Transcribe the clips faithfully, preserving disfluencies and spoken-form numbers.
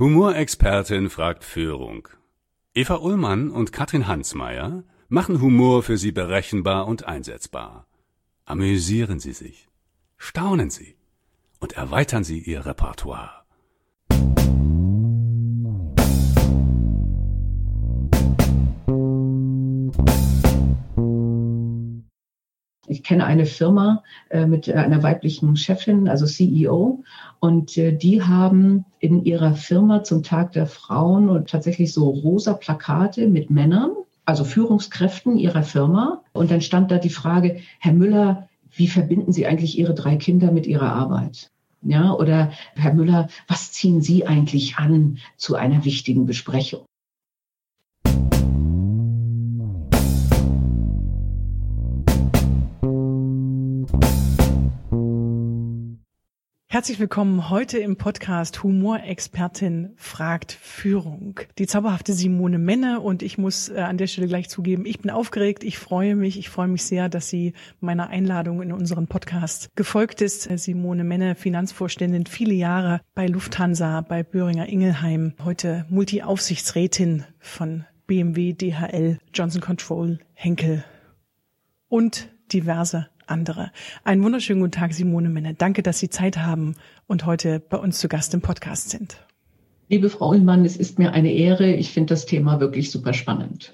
Humorexpertin fragt Führung. Eva Ullmann und Katrin Hansmeier machen Humor für Sie berechenbar und einsetzbar. Amüsieren Sie sich, staunen Sie und erweitern Sie Ihr Repertoire. Ich kenne eine Firma äh, mit einer weiblichen Chefin, also C E O, und äh, die haben in ihrer Firma zum Tag der Frauen und tatsächlich so rosa Plakate mit Männern, also Führungskräften ihrer Firma. Und dann stand da die Frage: Herr Müller, wie verbinden Sie eigentlich Ihre drei Kinder mit Ihrer Arbeit? Ja, oder Herr Müller, was ziehen Sie eigentlich an zu einer wichtigen Besprechung? Herzlich willkommen heute im Podcast Humorexpertin fragt Führung. Die zauberhafte Simone Menne, und ich muss äh, an der Stelle gleich zugeben, ich bin aufgeregt, ich freue mich, ich freue mich sehr, dass sie meiner Einladung in unseren Podcast gefolgt ist. Simone Menne, Finanzvorständin, viele Jahre bei Lufthansa, bei Boehringer Ingelheim, heute Multi-Aufsichtsrätin von B M W, D H L, Johnson Control, Henkel und diverse andere. Einen wunderschönen guten Tag, Simone Menne. Danke, dass Sie Zeit haben und heute bei uns zu Gast im Podcast sind. Liebe Frau Ullmann, es ist mir eine Ehre. Ich finde das Thema wirklich super spannend.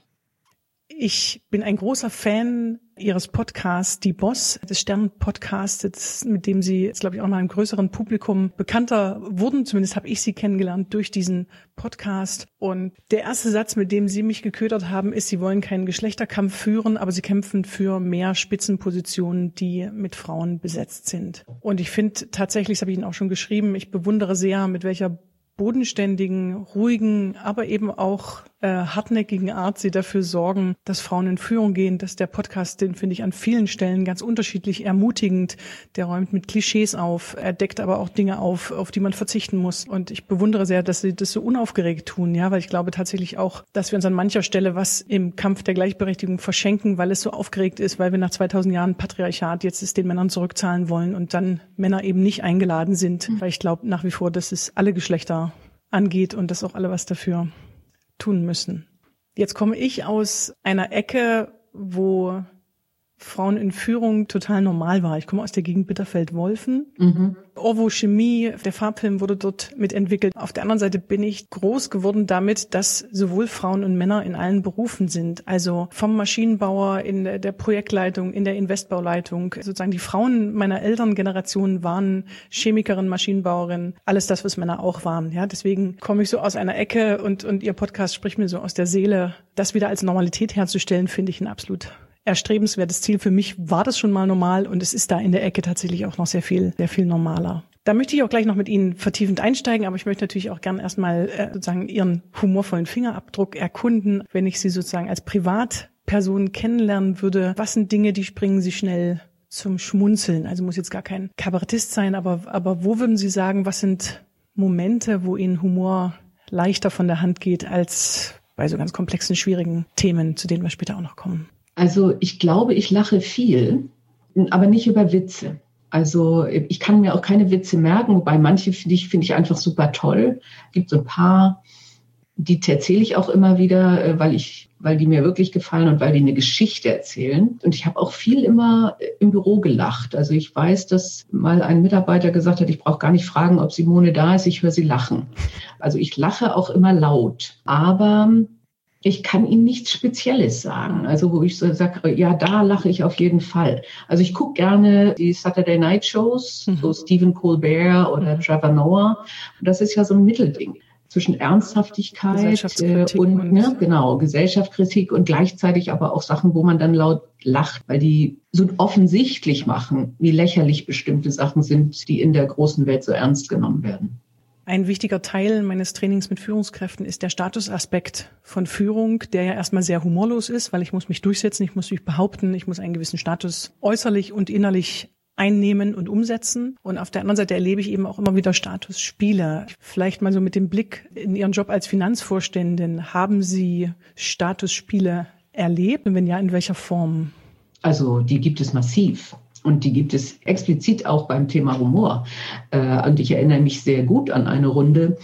Ich bin ein großer Fan Ihres Podcasts, Die Boss, des Stern-Podcasts, mit dem Sie jetzt, glaube ich, auch mal einem größeren Publikum bekannter wurden. Zumindest habe ich Sie kennengelernt durch diesen Podcast. Und der erste Satz, mit dem Sie mich geködert haben, ist: Sie wollen keinen Geschlechterkampf führen, aber Sie kämpfen für mehr Spitzenpositionen, die mit Frauen besetzt sind. Und ich finde tatsächlich, das habe ich Ihnen auch schon geschrieben, ich bewundere sehr, mit welcher bodenständigen, ruhigen, aber eben auch äh, hartnäckigen Art sie dafür sorgen, dass Frauen in Führung gehen. Dass der Podcast, den finde ich an vielen Stellen ganz unterschiedlich ermutigend. Der räumt mit Klischees auf, er deckt aber auch Dinge auf, auf die man verzichten muss. Und ich bewundere sehr, dass sie das so unaufgeregt tun, ja, weil ich glaube tatsächlich auch, dass wir uns an mancher Stelle was im Kampf der Gleichberechtigung verschenken, weil es so aufgeregt ist, weil wir nach zweitausend Jahren Patriarchat jetzt es den Männern zurückzahlen wollen und dann Männer eben nicht eingeladen sind, mhm. weil ich glaube nach wie vor, dass es alle Geschlechter angeht und dass auch alle was dafür tun müssen. Jetzt komme ich aus einer Ecke, wo Frauen in Führung total normal war. Ich komme aus der Gegend Bitterfeld-Wolfen. Mhm. Orwo Chemie, der Farbfilm wurde dort mitentwickelt. Auf der anderen Seite bin ich groß geworden damit, dass sowohl Frauen und Männer in allen Berufen sind. Also vom Maschinenbauer in der Projektleitung, in der Investbauleitung. Sozusagen die Frauen meiner Elterngeneration waren Chemikerin, Maschinenbauerin, alles das, was Männer auch waren. Ja, deswegen komme ich so aus einer Ecke und, und Ihr Podcast spricht mir so aus der Seele. Das wieder als Normalität herzustellen, finde ich ein absolut erstrebenswertes Ziel. Für mich war das schon mal normal und es ist da in der Ecke tatsächlich auch noch sehr viel, sehr viel normaler. Da möchte ich auch gleich noch mit Ihnen vertiefend einsteigen, aber ich möchte natürlich auch gern erstmal äh, sozusagen Ihren humorvollen Fingerabdruck erkunden. Wenn ich Sie sozusagen als Privatperson kennenlernen würde, was sind Dinge, die bringen Sie schnell zum Schmunzeln? Also muss jetzt gar kein Kabarettist sein, aber, aber wo würden Sie sagen, was sind Momente, wo Ihnen Humor leichter von der Hand geht als bei so ganz komplexen, schwierigen Themen, zu denen wir später auch noch kommen? Also ich glaube, ich lache viel, aber nicht über Witze. Also ich kann mir auch keine Witze merken, wobei manche finde ich, finde ich einfach super toll. Es gibt so ein paar, die erzähle ich auch immer wieder, weil ich, weil die mir wirklich gefallen und weil die eine Geschichte erzählen. Und ich habe auch viel immer im Büro gelacht. Also ich weiß, dass mal ein Mitarbeiter gesagt hat, ich brauche gar nicht fragen, ob Simone da ist, ich höre sie lachen. Also ich lache auch immer laut, aber ich kann Ihnen nichts Spezielles sagen, also wo ich so sage, ja, da lache ich auf jeden Fall. Also ich gucke gerne die Saturday Night Shows, mhm. so Stephen Colbert oder Trevor Noah. Und das ist ja so ein Mittelding zwischen Ernsthaftigkeit äh, und, und ne, genau, Gesellschaftskritik und gleichzeitig aber auch Sachen, wo man dann laut lacht, weil die so offensichtlich machen, wie lächerlich bestimmte Sachen sind, die in der großen Welt so ernst genommen werden. Ein wichtiger Teil meines Trainings mit Führungskräften ist der Statusaspekt von Führung, der ja erstmal sehr humorlos ist, weil ich muss mich durchsetzen, ich muss mich behaupten, ich muss einen gewissen Status äußerlich und innerlich einnehmen und umsetzen. Und auf der anderen Seite erlebe ich eben auch immer wieder Statusspiele. Vielleicht mal so mit dem Blick in Ihren Job als Finanzvorständin. Haben Sie Statusspiele erlebt? Und wenn ja, in welcher Form? Also die gibt es massiv. Und die gibt es explizit auch beim Thema Humor. Und ich erinnere mich sehr gut an eine Runde,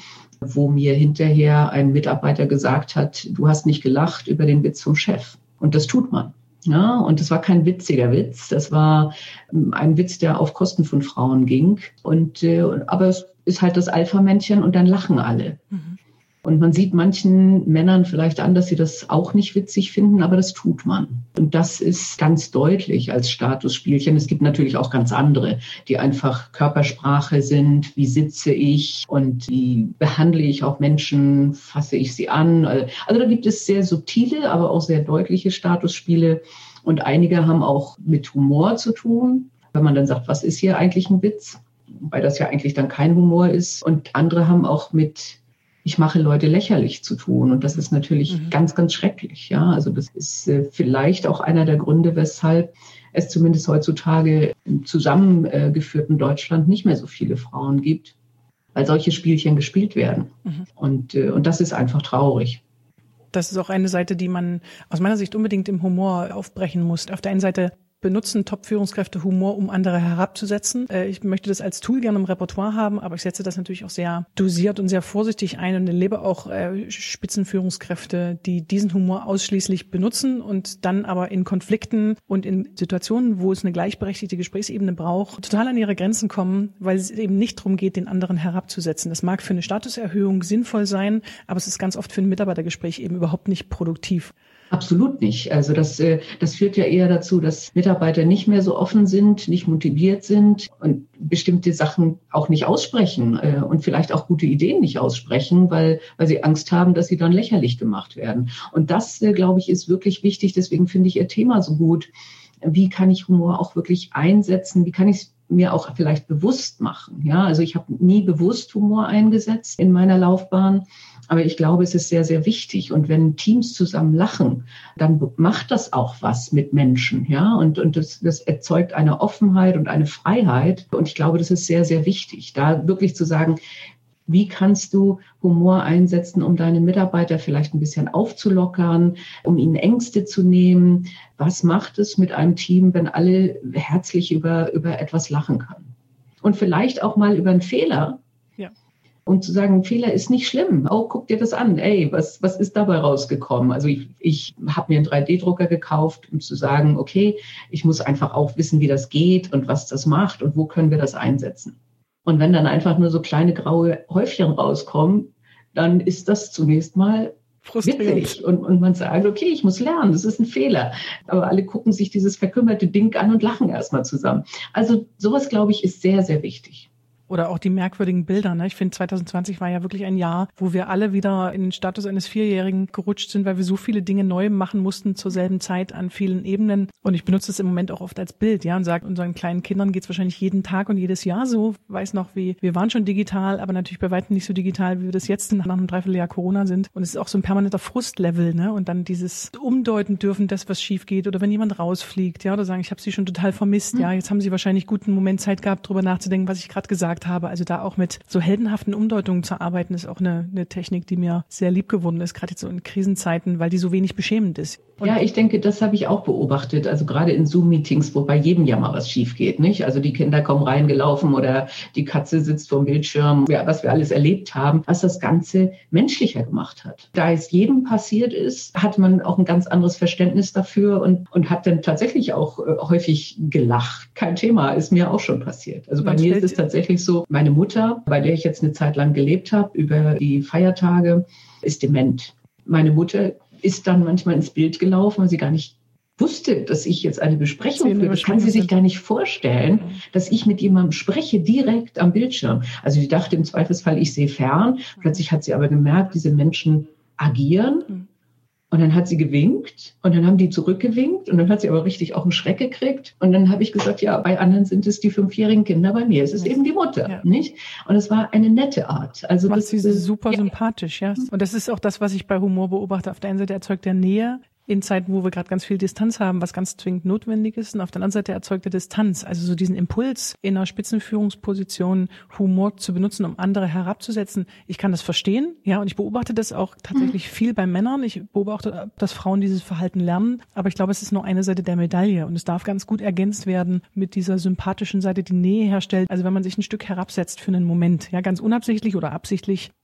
wo mir hinterher ein Mitarbeiter gesagt hat, du hast nicht gelacht über den Witz vom Chef. Und das tut man. Ja, und das war kein witziger Witz. Das war ein Witz, der auf Kosten von Frauen ging. Und, äh, aber es ist halt das Alpha-Männchen und dann lachen alle. Mhm. Und man sieht manchen Männern vielleicht an, dass sie das auch nicht witzig finden, aber das tut man. Und das ist ganz deutlich als Statusspielchen. Es gibt natürlich auch ganz andere, die einfach Körpersprache sind. Wie sitze ich und wie behandle ich auch Menschen, fasse ich sie an? Also da gibt es sehr subtile, aber auch sehr deutliche Statusspiele. Und einige haben auch mit Humor zu tun, wenn man dann sagt, was ist hier eigentlich ein Witz? Weil das ja eigentlich dann kein Humor ist. Und andere haben auch mit ich mache Leute lächerlich zu tun. Und das ist natürlich mhm. ganz, ganz schrecklich. Ja, also das ist äh, vielleicht auch einer der Gründe, weshalb es zumindest heutzutage im zusammengeführten Deutschland nicht mehr so viele Frauen gibt, weil solche Spielchen gespielt werden. Mhm. Und, äh, und das ist einfach traurig. Das ist auch eine Seite, die man aus meiner Sicht unbedingt im Humor aufbrechen muss. Auf der einen Seite benutzen Top-Führungskräfte Humor, um andere herabzusetzen. Ich möchte das als Tool gerne im Repertoire haben, aber ich setze das natürlich auch sehr dosiert und sehr vorsichtig ein und erlebe auch Spitzenführungskräfte, die diesen Humor ausschließlich benutzen und dann aber in Konflikten und in Situationen, wo es eine gleichberechtigte Gesprächsebene braucht, total an ihre Grenzen kommen, weil es eben nicht darum geht, den anderen herabzusetzen. Das mag für eine Statuserhöhung sinnvoll sein, aber es ist ganz oft für ein Mitarbeitergespräch eben überhaupt nicht produktiv. Absolut nicht. Also das, das führt ja eher dazu, dass Mitarbeiter nicht mehr so offen sind, nicht motiviert sind und bestimmte Sachen auch nicht aussprechen und vielleicht auch gute Ideen nicht aussprechen, weil, weil sie Angst haben, dass sie dann lächerlich gemacht werden. Und das, glaube ich, ist wirklich wichtig. Deswegen finde ich Ihr Thema so gut. Wie kann ich Humor auch wirklich einsetzen? Wie kann ich es mir auch vielleicht bewusst machen? Ja, also ich habe nie bewusst Humor eingesetzt in meiner Laufbahn. Aber ich glaube, es ist sehr, sehr wichtig. Und wenn Teams zusammen lachen, dann macht das auch was mit Menschen. Ja, und, und das, das erzeugt eine Offenheit und eine Freiheit. Und ich glaube, das ist sehr, sehr wichtig, da wirklich zu sagen, wie kannst du Humor einsetzen, um deine Mitarbeiter vielleicht ein bisschen aufzulockern, um ihnen Ängste zu nehmen? Was macht es mit einem Team, wenn alle herzlich über, über etwas lachen können? Und vielleicht auch mal über einen Fehler. Ja. Und zu sagen, ein Fehler ist nicht schlimm. Oh, guck dir das an. Ey, was, was ist dabei rausgekommen? Also ich, ich habe mir einen drei D Drucker gekauft, um zu sagen, okay, ich muss einfach auch wissen, wie das geht und was das macht und wo können wir das einsetzen. Und wenn dann einfach nur so kleine graue Häufchen rauskommen, dann ist das zunächst mal witzig. Und, und man sagt, okay, ich muss lernen, das ist ein Fehler. Aber alle gucken sich dieses verkümmerte Ding an und lachen erstmal zusammen. Also sowas, glaube ich, ist sehr, sehr wichtig. Oder auch die merkwürdigen Bilder. Ne? Ich finde, zwanzig zwanzig war ja wirklich ein Jahr, wo wir alle wieder in den Status eines Vierjährigen gerutscht sind, weil wir so viele Dinge neu machen mussten zur selben Zeit an vielen Ebenen. Und ich benutze es im Moment auch oft als Bild, ja, und sage, unseren kleinen Kindern geht es wahrscheinlich jeden Tag und jedes Jahr so. Weiß noch, wie wir waren schon digital, aber natürlich bei weitem nicht so digital, wie wir das jetzt nach einem Dreivierteljahr Corona sind. Und es ist auch so ein permanenter Frustlevel, ne? Und dann dieses Umdeuten dürfen, das, was schief geht, oder wenn jemand rausfliegt, ja, oder sagen, ich habe sie schon total vermisst, ja, jetzt haben sie wahrscheinlich guten Moment Zeit gehabt, drüber nachzudenken, was ich gerade gesagt habe. Also da auch mit so heldenhaften Umdeutungen zu arbeiten, ist auch eine, eine Technik, die mir sehr lieb geworden ist, gerade jetzt so in Krisenzeiten, weil die so wenig beschämend ist. Und ja, ich denke, das habe ich auch beobachtet, also gerade in Zoom-Meetings, wo bei jedem ja mal was schief geht, nicht? Also die Kinder kommen reingelaufen oder die Katze sitzt vorm Bildschirm, ja, was wir alles erlebt haben, was das Ganze menschlicher gemacht hat. Da es jedem passiert ist, hat man auch ein ganz anderes Verständnis dafür und, und hat dann tatsächlich auch äh, häufig gelacht. Kein Thema, ist mir auch schon passiert. Also bei mir ist es tatsächlich so, meine Mutter, bei der ich jetzt eine Zeit lang gelebt habe, über die Feiertage, ist dement. Meine Mutter ist dann manchmal ins Bild gelaufen, weil sie gar nicht wusste, dass ich jetzt eine Besprechung führe. Das kann sie sich gar nicht vorstellen, dass ich mit jemandem spreche, direkt am Bildschirm. Also die dachte im Zweifelsfall, ich sehe fern. Plötzlich hat sie aber gemerkt, diese Menschen agieren. Und dann hat sie gewinkt und dann haben die zurückgewinkt und dann hat sie aber richtig auch einen Schreck gekriegt. Und dann habe ich gesagt, ja, bei anderen sind es die fünfjährigen Kinder, bei mir ist es eben die Mutter, ja. Nicht? Und es war eine nette Art. Also macht das sie super ja. sympathisch, ja. Und das ist auch das, was ich bei Humor beobachte. Auf der einen Seite erzeugt er Nähe, in Zeiten, wo wir gerade ganz viel Distanz haben, was ganz zwingend notwendig ist. Und auf der anderen Seite erzeugt er Distanz. Also so diesen Impuls in einer Spitzenführungsposition Humor zu benutzen, um andere herabzusetzen. Ich kann das verstehen, ja, und ich beobachte das auch tatsächlich mhm. viel bei Männern. Ich beobachte, dass Frauen dieses Verhalten lernen. Aber ich glaube, es ist nur eine Seite der Medaille. Und es darf ganz gut ergänzt werden mit dieser sympathischen Seite, die Nähe herstellt. Also wenn man sich ein Stück herabsetzt für einen Moment, ja, ganz unabsichtlich oder absichtlich,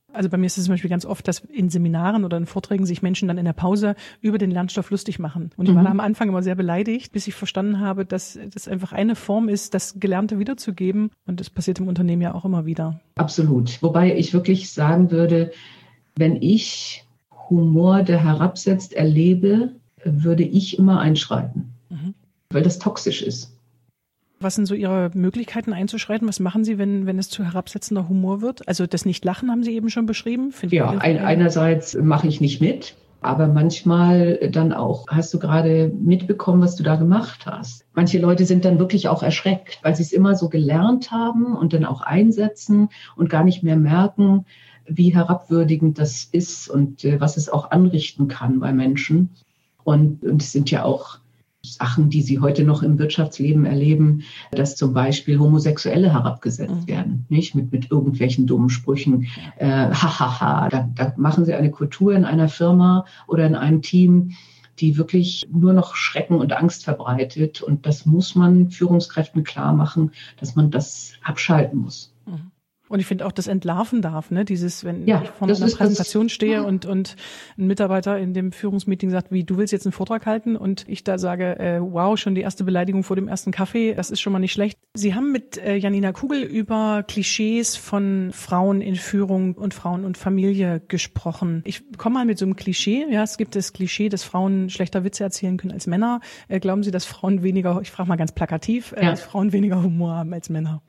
Also bei mir ist es zum Beispiel ganz oft, dass in Seminaren oder in Vorträgen sich Menschen dann in der Pause über den Lernstoff lustig machen. Und ich war da am Anfang immer sehr beleidigt, bis ich verstanden habe, dass das einfach eine Form ist, das Gelernte wiederzugeben. Und das passiert im Unternehmen ja auch immer wieder. Absolut. Wobei ich wirklich sagen würde, wenn ich Humor, der herabsetzt, erlebe, würde ich immer einschreiten, mhm. weil das toxisch ist. Was sind so Ihre Möglichkeiten einzuschreiten? Was machen Sie, wenn, wenn es zu herabsetzender Humor wird? Also das Nicht-Lachen haben Sie eben schon beschrieben. Finde ja, ein, einerseits mache ich nicht mit, aber manchmal dann auch, hast du gerade mitbekommen, was du da gemacht hast. Manche Leute sind dann wirklich auch erschreckt, weil sie es immer so gelernt haben und dann auch einsetzen und gar nicht mehr merken, wie herabwürdigend das ist und äh, was es auch anrichten kann bei Menschen. Und, und es sind ja auch Sachen, die sie heute noch im Wirtschaftsleben erleben, dass zum Beispiel Homosexuelle herabgesetzt mhm. werden, nicht mit, mit irgendwelchen dummen Sprüchen. Äh, hahaha, da, da machen sie eine Kultur in einer Firma oder in einem Team, die wirklich nur noch Schrecken und Angst verbreitet. Und das muss man Führungskräften klar machen, dass man das abschalten muss. Mhm. Und ich finde auch, das entlarven darf, ne? Dieses, wenn ja, ich vor einer Präsentation das, stehe ja. und, und ein Mitarbeiter in dem Führungsmeeting sagt, wie, du willst jetzt einen Vortrag halten und ich da sage, äh, wow, schon die erste Beleidigung vor dem ersten Kaffee, das ist schon mal nicht schlecht. Sie haben mit äh, Janina Kugel über Klischees von Frauen in Führung und Frauen und Familie gesprochen. Ich komme mal mit so einem Klischee. Ja, es gibt das Klischee, dass Frauen schlechter Witze erzählen können als Männer. Äh, glauben Sie, dass Frauen weniger, ich frage mal ganz plakativ, äh, ja. dass Frauen weniger Humor haben als Männer?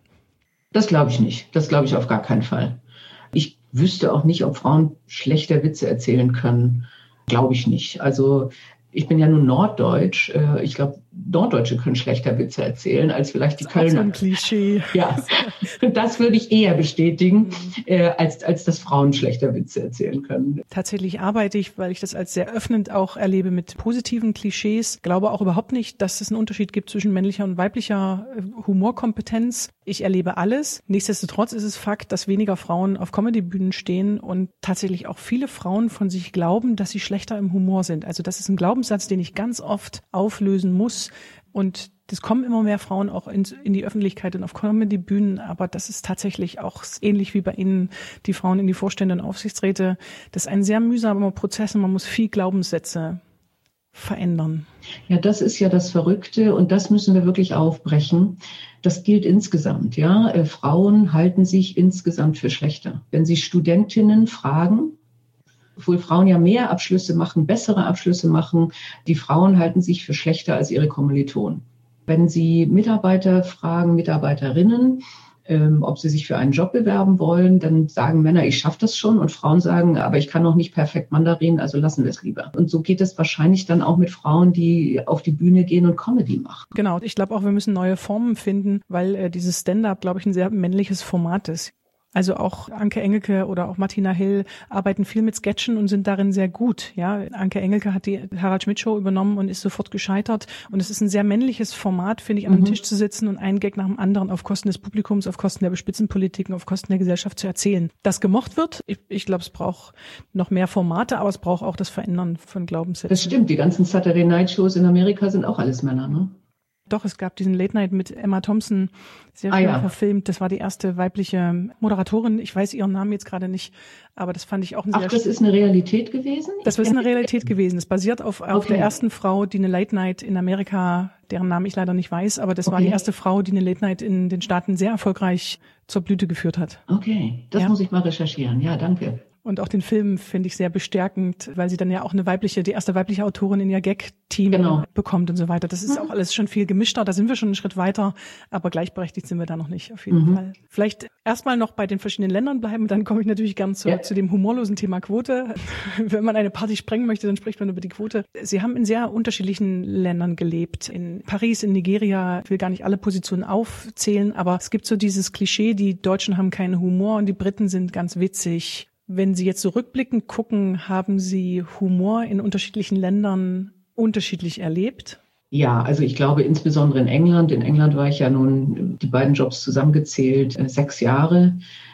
Das glaube ich nicht. Das glaube ich auf gar keinen Fall. Ich wüsste auch nicht, ob Frauen schlechter Witze erzählen können. Glaube ich nicht. Also ich bin ja nun Norddeutsch. Ich glaube, Norddeutsche können schlechter Witze erzählen als vielleicht die das ist Kölner. So ein Klischee. Ja, das würde ich eher bestätigen, äh, als, als dass Frauen schlechter Witze erzählen können. Tatsächlich arbeite ich, weil ich das als sehr öffnend auch erlebe, mit positiven Klischees. Glaube auch überhaupt nicht, dass es einen Unterschied gibt zwischen männlicher und weiblicher Humorkompetenz. Ich erlebe alles. Nichtsdestotrotz ist es Fakt, dass weniger Frauen auf Comedybühnen stehen und tatsächlich auch viele Frauen von sich glauben, dass sie schlechter im Humor sind. Also das ist ein Glaubenssatz, den ich ganz oft auflösen muss. Und es kommen immer mehr Frauen auch in, in die Öffentlichkeit und auf Comedy-Bühnen, aber das ist tatsächlich auch ähnlich wie bei Ihnen, die Frauen in die Vorstände und Aufsichtsräte. Das ist ein sehr mühsamer Prozess und man muss viel Glaubenssätze verändern. Ja, das ist ja das Verrückte und das müssen wir wirklich aufbrechen. Das gilt insgesamt, ja. Äh, Frauen halten sich insgesamt für schlechter. Wenn Sie Studentinnen fragen, obwohl Frauen ja mehr Abschlüsse machen, bessere Abschlüsse machen, die Frauen halten sich für schlechter als ihre Kommilitonen. Wenn Sie Mitarbeiter fragen, Mitarbeiterinnen, ähm, ob sie sich für einen Job bewerben wollen, dann sagen Männer, ich schaffe das schon und Frauen sagen, aber ich kann noch nicht perfekt Mandarin, also lassen wir es lieber. Und so geht es wahrscheinlich dann auch mit Frauen, die auf die Bühne gehen und Comedy machen. Genau, ich glaube auch, wir müssen neue Formen finden, weil äh, dieses Stand-up, glaube ich, ein sehr männliches Format ist. Also auch Anke Engelke oder auch Martina Hill arbeiten viel mit Sketchen und sind darin sehr gut. Ja, Anke Engelke hat die Harald Schmidt Show übernommen und ist sofort gescheitert. Und es ist ein sehr männliches Format, finde ich, an einem mhm. Tisch zu sitzen und einen Gag nach dem anderen auf Kosten des Publikums, auf Kosten der Spitzenpolitiken, auf Kosten der Gesellschaft zu erzählen. Das gemocht wird. Ich, ich glaube, es braucht noch mehr Formate, aber es braucht auch das Verändern von Glaubenssätzen. Das stimmt. Die ganzen Saturday Night Shows in Amerika sind auch alles Männer, ne? Doch, es gab diesen Late Night mit Emma Thompson, sehr schön ah, ja. verfilmt. Das war die erste weibliche Moderatorin. Ich weiß ihren Namen jetzt gerade nicht, aber das fand ich auch ein sehr... Ach, das ist eine Realität gewesen? Das ist eine Realität gewesen. Es basiert auf, auf okay. der ersten Frau, die eine Late Night in Amerika, deren Namen ich leider nicht weiß, aber das okay. war die erste Frau, die eine Late Night in den Staaten sehr erfolgreich zur Blüte geführt hat. Okay, das ja. muss ich mal recherchieren. Ja, danke. Und auch den Film finde ich sehr bestärkend, weil sie dann ja auch eine weibliche, die erste weibliche Autorin in ihr Gag-Team genau. bekommt und so weiter. Das ist mhm. auch alles schon viel gemischter, da sind wir schon einen Schritt weiter, aber gleichberechtigt sind wir da noch nicht, auf jeden mhm. Fall. Vielleicht erstmal noch bei den verschiedenen Ländern bleiben, dann komme ich natürlich gern zu, ja. zu dem humorlosen Thema Quote. Wenn man eine Party sprengen möchte, dann spricht man über die Quote. Sie haben in sehr unterschiedlichen Ländern gelebt. In Paris, in Nigeria, ich will gar nicht alle Positionen aufzählen, aber es gibt so dieses Klischee, die Deutschen haben keinen Humor und die Briten sind ganz witzig. Wenn Sie jetzt so rückblickend gucken, haben Sie Humor in unterschiedlichen Ländern unterschiedlich erlebt? Ja, also ich glaube insbesondere in England. In England war ich ja nun, die beiden Jobs zusammengezählt, sechs Jahre.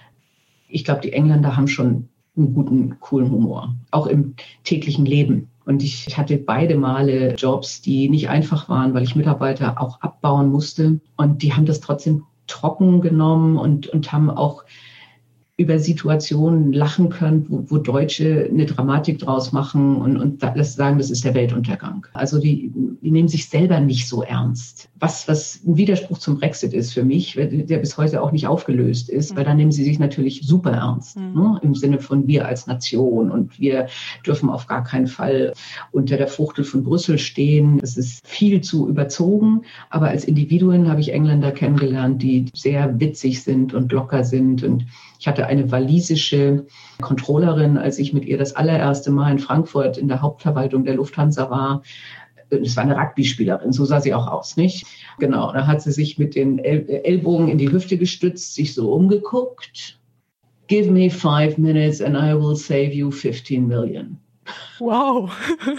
Ich glaube, die Engländer haben schon einen guten, coolen Humor, auch im täglichen Leben. Und ich hatte beide Male Jobs, die nicht einfach waren, weil ich Mitarbeiter auch abbauen musste. Und die haben das trotzdem trocken genommen und, und haben auch über Situationen lachen könnt, wo, wo Deutsche eine Dramatik draus machen und, und das sagen, das ist der Weltuntergang. Also die, die nehmen sich selber nicht so ernst. Was, was ein Widerspruch zum Brexit ist für mich, der bis heute auch nicht aufgelöst ist, weil da nehmen sie sich natürlich super ernst, mhm. ne? Im Sinne von wir als Nation und wir dürfen auf gar keinen Fall unter der Fuchtel von Brüssel stehen. Es ist viel zu überzogen, aber als Individuen habe ich Engländer kennengelernt, die sehr witzig sind und locker sind. Und ich hatte eine walisische Controllerin, als ich mit ihr das allererste Mal in Frankfurt in der Hauptverwaltung der Lufthansa war. Es war eine Rugby-Spielerin, so sah sie auch aus, nicht? Genau, da hat sie sich mit den El- Ellbogen in die Hüfte gestützt, sich so umgeguckt. Give me five minutes and I will save you fifteen million. Wow.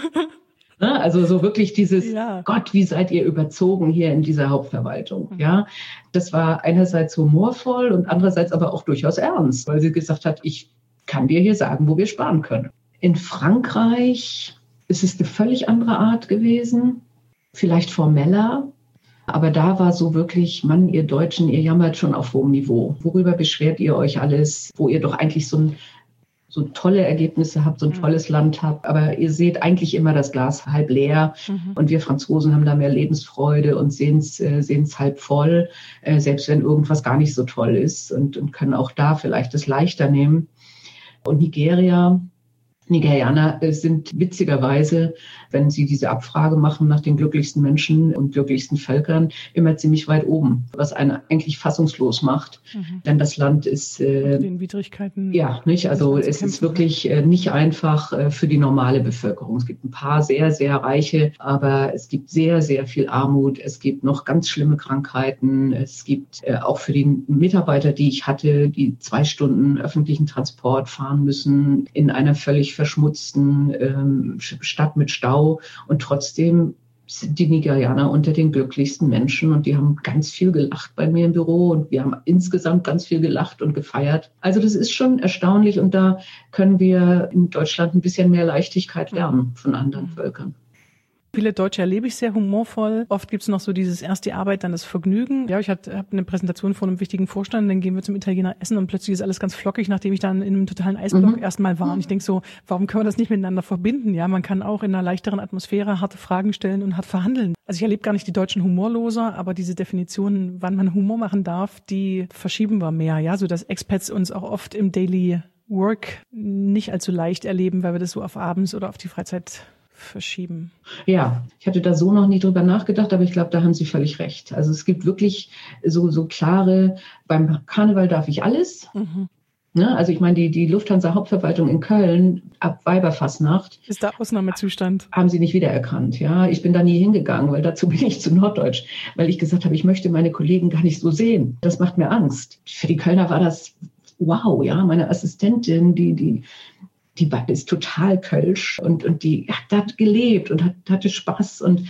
Also so wirklich dieses, ja. Gott, wie seid ihr überzogen hier in dieser Hauptverwaltung? Ja, das war einerseits humorvoll und andererseits aber auch durchaus ernst, weil sie gesagt hat, ich kann dir hier sagen, wo wir sparen können. In Frankreich ist es eine völlig andere Art gewesen, vielleicht formeller, aber da war so wirklich, Mann, ihr Deutschen, ihr jammert schon auf hohem Niveau. Worüber beschwert ihr euch alles, wo ihr doch eigentlich so ein so tolle Ergebnisse habt, so ein tolles Land habt, aber ihr seht eigentlich immer das Glas halb leer mhm. und wir Franzosen haben da mehr Lebensfreude und sehen es äh, sehen's halb voll, äh, selbst wenn irgendwas gar nicht so toll ist und, und können auch da vielleicht das leichter nehmen. Und Nigeria, Nigerianer sind witzigerweise, wenn sie diese Abfrage machen nach den glücklichsten Menschen und glücklichsten Völkern, immer ziemlich weit oben, was einen eigentlich fassungslos macht. Mhm. Denn das Land ist... Äh, den Widrigkeiten... Ja, nicht? Also es ist wirklich äh, nicht einfach äh, für die normale Bevölkerung. Es gibt ein paar sehr, sehr reiche, aber es gibt sehr, sehr viel Armut. Es gibt noch ganz schlimme Krankheiten. Es gibt äh, auch für die Mitarbeiter, die ich hatte, die zwei Stunden öffentlichen Transport fahren müssen in einer völlig verschmutzten ähm, Stadt mit Stau. Und trotzdem sind die Nigerianer unter den glücklichsten Menschen und die haben ganz viel gelacht bei mir im Büro und wir haben insgesamt ganz viel gelacht und gefeiert. Also das ist schon erstaunlich und da können wir in Deutschland ein bisschen mehr Leichtigkeit lernen von anderen Völkern. Viele Deutsche erlebe ich sehr humorvoll. Oft gibt es noch so dieses erst die Arbeit, dann das Vergnügen. Ja, ich habe eine Präsentation vor einem wichtigen Vorstand, dann gehen wir zum Italiener essen und plötzlich ist alles ganz flockig, nachdem ich dann in einem totalen Eisblock mhm. erstmal war. Und ich denke so, warum können wir das nicht miteinander verbinden? Ja, man kann auch in einer leichteren Atmosphäre harte Fragen stellen und hart verhandeln. Also ich erlebe gar nicht die Deutschen humorloser, aber diese Definitionen, wann man Humor machen darf, die verschieben wir mehr. Ja, so dass Expats uns auch oft im Daily Work nicht allzu leicht erleben, weil wir das so auf abends oder auf die Freizeit verschieben. Ja, ich hatte da so noch nie drüber nachgedacht, aber ich glaube, da haben Sie völlig recht. Also es gibt wirklich so, so klare, beim Karneval darf ich alles. Mhm. Ne? Also ich meine, die, die Lufthansa-Hauptverwaltung in Köln ab Weiberfastnacht ist da Ausnahmezustand. Haben sie nicht wiedererkannt. Ja, ich bin da nie hingegangen, weil dazu bin ich zu norddeutsch, weil ich gesagt habe, ich möchte meine Kollegen gar nicht so sehen. Das macht mir Angst. Für die Kölner war das wow, ja, meine Assistentin, die, die, die ist total kölsch und, und die hat da gelebt und hat, hatte Spaß und,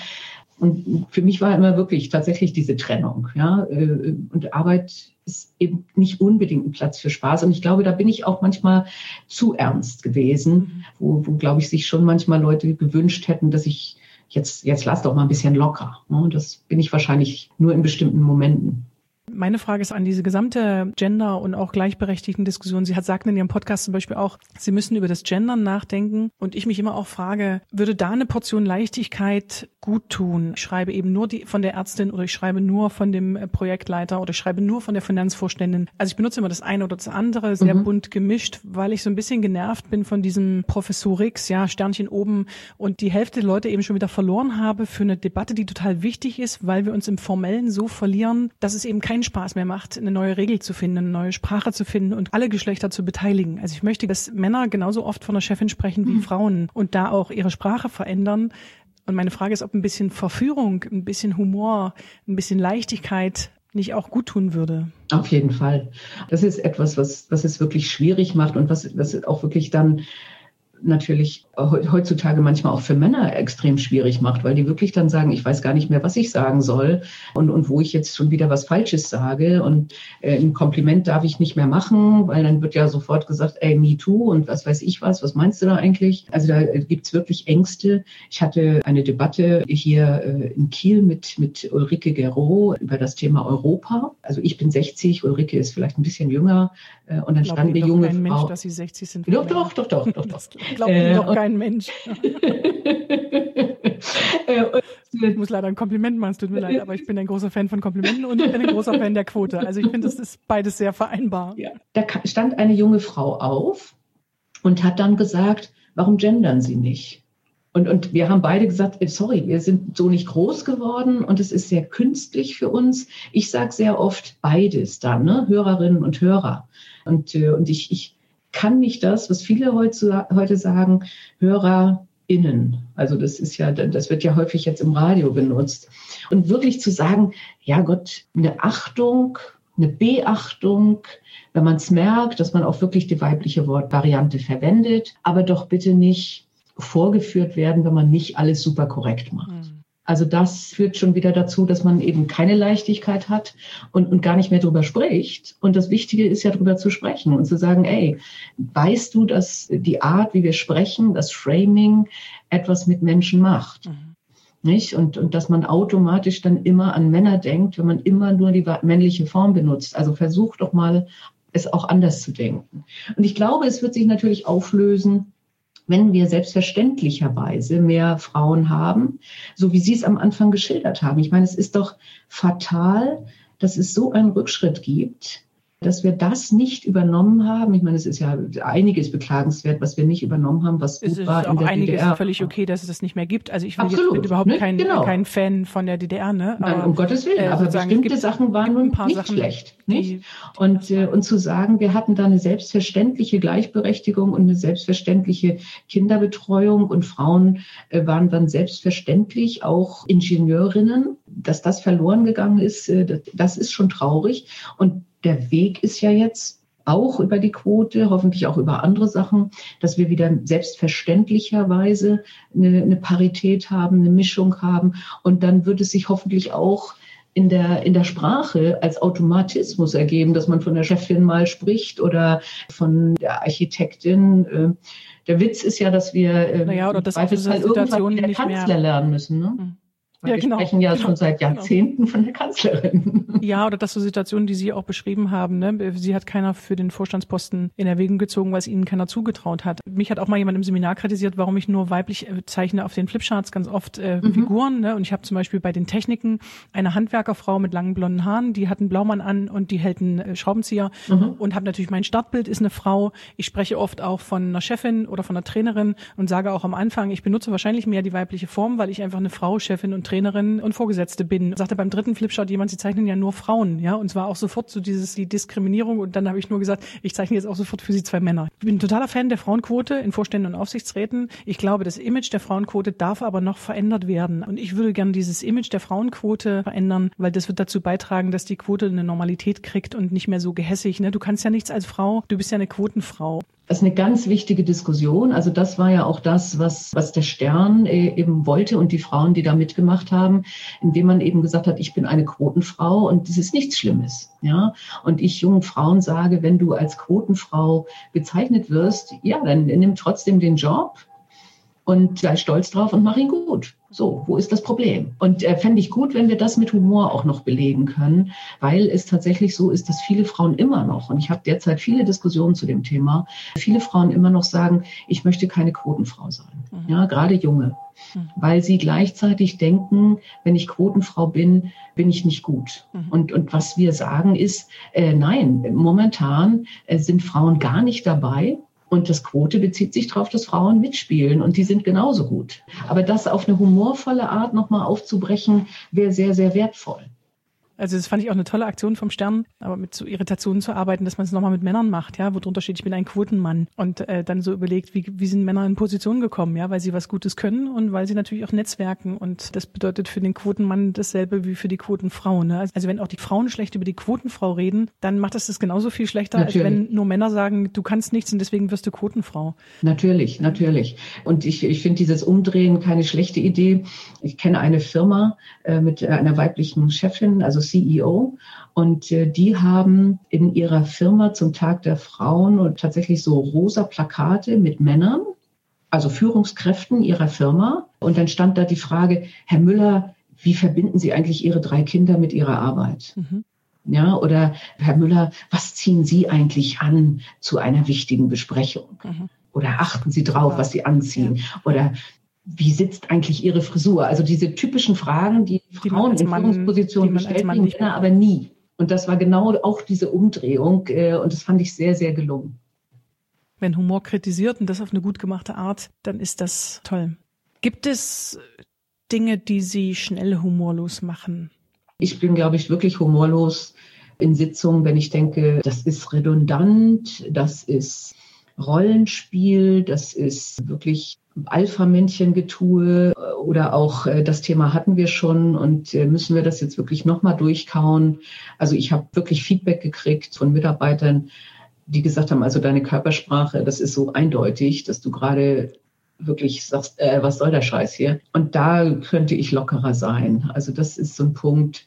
und für mich war immer wirklich tatsächlich diese Trennung, ja, und Arbeit ist eben nicht unbedingt ein Platz für Spaß und ich glaube, da bin ich auch manchmal zu ernst gewesen, wo, wo glaube ich, sich schon manchmal Leute gewünscht hätten, dass ich jetzt, jetzt lass doch mal ein bisschen locker, ne? Das bin ich wahrscheinlich nur in bestimmten Momenten. Meine Frage ist an diese gesamte Gender- und auch gleichberechtigten Diskussion. Sie hat sagten in ihrem Podcast zum Beispiel auch, Sie müssen über das Gendern nachdenken. Und ich mich immer auch frage, würde da eine Portion Leichtigkeit gut tun? Ich schreibe eben nur die von der Ärztin oder ich schreibe nur von dem Projektleiter oder ich schreibe nur von der Finanzvorständin. Also ich benutze immer das eine oder das andere, sehr mhm. bunt gemischt, weil ich so ein bisschen genervt bin von diesem Professor X, ja, Sternchen oben und die Hälfte der Leute eben schon wieder verloren habe für eine Debatte, die total wichtig ist, weil wir uns im Formellen so verlieren, dass es eben kein Spaß mehr macht, eine neue Regel zu finden, eine neue Sprache zu finden und alle Geschlechter zu beteiligen. Also ich möchte, dass Männer genauso oft von der Chefin sprechen wie mhm. Frauen und da auch ihre Sprache verändern. Und meine Frage ist, ob ein bisschen Verführung, ein bisschen Humor, ein bisschen Leichtigkeit nicht auch gut tun würde. Auf jeden Fall. Das ist etwas, was, was es wirklich schwierig macht und was, was auch wirklich dann natürlich heutzutage manchmal auch für Männer extrem schwierig macht, weil die wirklich dann sagen, ich weiß gar nicht mehr, was ich sagen soll und, und wo ich jetzt schon wieder was Falsches sage und äh, ein Kompliment darf ich nicht mehr machen, weil dann wird ja sofort gesagt, ey, me too und was weiß ich was, was meinst du da eigentlich? Also da gibt's wirklich Ängste. Ich hatte eine Debatte hier äh, in Kiel mit, mit Ulrike Guerreau über das Thema Europa. also ich bin sechzig, Ulrike ist vielleicht ein bisschen jünger äh, und dann Glaub stand eine doch junge kein Frau. Mensch, dass Sie sechzig sind. Doch, doch, doch, doch, doch, doch. Das glaubt äh, doch kein Mensch. Ich muss leider ein Kompliment machen, es tut mir leid, aber ich bin ein großer Fan von Komplimenten und ich bin ein großer Fan der Quote. Also ich finde, das ist beides sehr vereinbar. Ja. Da stand eine junge Frau auf und hat dann gesagt, warum gendern Sie nicht? Und, und wir haben beide gesagt, sorry, wir sind so nicht groß geworden und es ist sehr künstlich für uns. Ich sage sehr oft beides dann, ne? Hörerinnen und Hörer. Und, und ich, ich kann nicht das, was viele heute, heute sagen, HörerInnen. Also das ist ja, das wird ja häufig jetzt im Radio benutzt. Und wirklich zu sagen, ja Gott, eine Achtung, eine Beachtung, wenn man es merkt, dass man auch wirklich die weibliche Wortvariante verwendet, aber doch bitte nicht vorgeführt werden, wenn man nicht alles super korrekt macht. Mhm. Also das führt schon wieder dazu, dass man eben keine Leichtigkeit hat und, und gar nicht mehr drüber spricht. Und das Wichtige ist ja, drüber zu sprechen und zu sagen, ey, weißt du, dass die Art, wie wir sprechen, das Framing etwas mit Menschen macht? Mhm. Nicht? Und, und dass man automatisch dann immer an Männer denkt, wenn man immer nur die männliche Form benutzt. Also versucht doch mal, es auch anders zu denken. Und ich glaube, es wird sich natürlich auflösen, wenn wir selbstverständlicherweise mehr Frauen haben, so wie Sie es am Anfang geschildert haben. Ich meine, es ist doch fatal, dass es so einen Rückschritt gibt, dass wir das nicht übernommen haben. Ich meine, es ist ja einiges beklagenswert, was wir nicht übernommen haben, was gut war in der D D R. Es ist auch einiges völlig okay, dass es das nicht mehr gibt. Also ich will Absolut, jetzt überhaupt ne? kein, genau. kein Fan von der D D R. Ne? Aber, Nein, um Gottes Willen, äh, aber bestimmte Sachen waren nun nicht Sachen, schlecht. Nicht? Die, und, äh, und zu sagen, wir hatten da eine selbstverständliche Gleichberechtigung und eine selbstverständliche Kinderbetreuung und Frauen äh, waren dann selbstverständlich auch Ingenieurinnen, dass das verloren gegangen ist, äh, das, das ist schon traurig. Und der Weg ist ja jetzt auch über die Quote, hoffentlich auch über andere Sachen, dass wir wieder selbstverständlicherweise eine, eine Parität haben, eine Mischung haben. Und dann wird es sich hoffentlich auch in der, in der Sprache als Automatismus ergeben, dass man von der Chefin mal spricht oder von der Architektin. Der Witz ist ja, dass wir naja, oder im das Zweifelsfall irgendwann der Kanzler mehr lernen müssen. Ne? Mhm. Weil ja, wir genau. sprechen ja genau. schon seit Jahrzehnten genau. von der Kanzlerin. Ja, oder das so Situationen, die Sie auch beschrieben haben. Ne? Sie hat keiner für den Vorstandsposten in Erwägung gezogen, weil es ihnen keiner zugetraut hat. Mich hat auch mal jemand im Seminar kritisiert, warum ich nur weiblich zeichne auf den Flipcharts ganz oft äh, mhm. Figuren. Ne? Und ich habe zum Beispiel bei den Techniken eine Handwerkerfrau mit langen blonden Haaren, die hat einen Blaumann an und die hält einen äh, Schraubenzieher. Mhm. Und habe natürlich mein Startbild ist eine Frau. Ich spreche oft auch von einer Chefin oder von einer Trainerin und sage auch am Anfang, ich benutze wahrscheinlich mehr die weibliche Form, weil ich einfach eine Frau, Chefin und Trainerin und Vorgesetzte bin. Sagte beim dritten Flipchart jemand, sie zeichnen ja nur Frauen, ja, und zwar auch sofort so dieses, die Diskriminierung und dann habe ich nur gesagt, ich zeichne jetzt auch sofort für sie zwei Männer. Ich bin ein totaler Fan der Frauenquote in Vorständen und Aufsichtsräten. Ich glaube, das Image der Frauenquote darf aber noch verändert werden und ich würde gerne dieses Image der Frauenquote verändern, weil das wird dazu beitragen, dass die Quote eine Normalität kriegt und nicht mehr so gehässig, ne? Du kannst ja nichts als Frau, du bist ja eine Quotenfrau. Das ist eine ganz wichtige Diskussion. Also das war ja auch das, was, was der Stern eben wollte und die Frauen, die da mitgemacht haben, indem man eben gesagt hat, ich bin eine Quotenfrau und das ist nichts Schlimmes. Ja, und ich jungen Frauen sage, wenn du als Quotenfrau bezeichnet wirst, ja, dann nimm trotzdem den Job und sei stolz drauf und mach ihn gut. So, wo ist das Problem? Und äh, fände ich gut, wenn wir das mit Humor auch noch belegen können, weil es tatsächlich so ist, dass viele Frauen immer noch, und ich habe derzeit viele Diskussionen zu dem Thema, viele Frauen immer noch sagen, ich möchte keine Quotenfrau sein. Mhm. Ja, gerade junge, mhm. weil sie gleichzeitig denken, wenn ich Quotenfrau bin, bin ich nicht gut. Mhm. Und, und was wir sagen ist, äh, nein, momentan äh, sind Frauen gar nicht dabei. Und das Quote bezieht sich darauf, dass Frauen mitspielen und die sind genauso gut. Aber das auf eine humorvolle Art nochmal aufzubrechen, wäre sehr, sehr wertvoll. Also das fand ich auch eine tolle Aktion vom Stern, aber mit so Irritationen zu arbeiten, dass man es nochmal mit Männern macht, ja, wo drunter steht, ich bin ein Quotenmann und äh, dann so überlegt, wie, wie sind Männer in Position gekommen, ja, weil sie was Gutes können und weil sie natürlich auch netzwerken und das bedeutet für den Quotenmann dasselbe wie für die Quotenfrau, ne? Also wenn auch die Frauen schlecht über die Quotenfrau reden, dann macht das das genauso viel schlechter, natürlich. Als wenn nur Männer sagen, du kannst nichts und deswegen wirst du Quotenfrau. Natürlich, natürlich. Und ich, ich finde dieses Umdrehen keine schlechte Idee. Ich kenne eine Firma äh, mit einer weiblichen Chefin, also C E O, und äh, die haben in ihrer Firma zum Tag der Frauen und tatsächlich so rosa Plakate mit Männern, also Führungskräften ihrer Firma. Und dann stand da die Frage, Herr Müller, wie verbinden Sie eigentlich Ihre drei Kinder mit Ihrer Arbeit? Mhm. Ja, oder Herr Müller, was ziehen Sie eigentlich an zu einer wichtigen Besprechung? Mhm. Oder achten Sie drauf, was Sie anziehen? Ja. Oder wie sitzt eigentlich Ihre Frisur? Also diese typischen Fragen, die, die Frauen in Führungspositionen gestellt werden, Männer aber nie. Und das war genau auch diese Umdrehung äh, und das fand ich sehr, sehr gelungen. Wenn Humor kritisiert und das auf eine gut gemachte Art, dann ist das toll. Gibt es Dinge, die Sie schnell humorlos machen? Ich bin, glaube ich, wirklich humorlos in Sitzungen, wenn ich denke, das ist redundant, das ist Rollenspiel, das ist wirklich Alpha-Männchen-Getue oder auch das Thema hatten wir schon und müssen wir das jetzt wirklich nochmal durchkauen. Also ich habe wirklich Feedback gekriegt von Mitarbeitern, die gesagt haben, also deine Körpersprache, das ist so eindeutig, dass du gerade wirklich sagst, äh, was soll der Scheiß hier? Und da könnte ich lockerer sein. Also das ist so ein Punkt,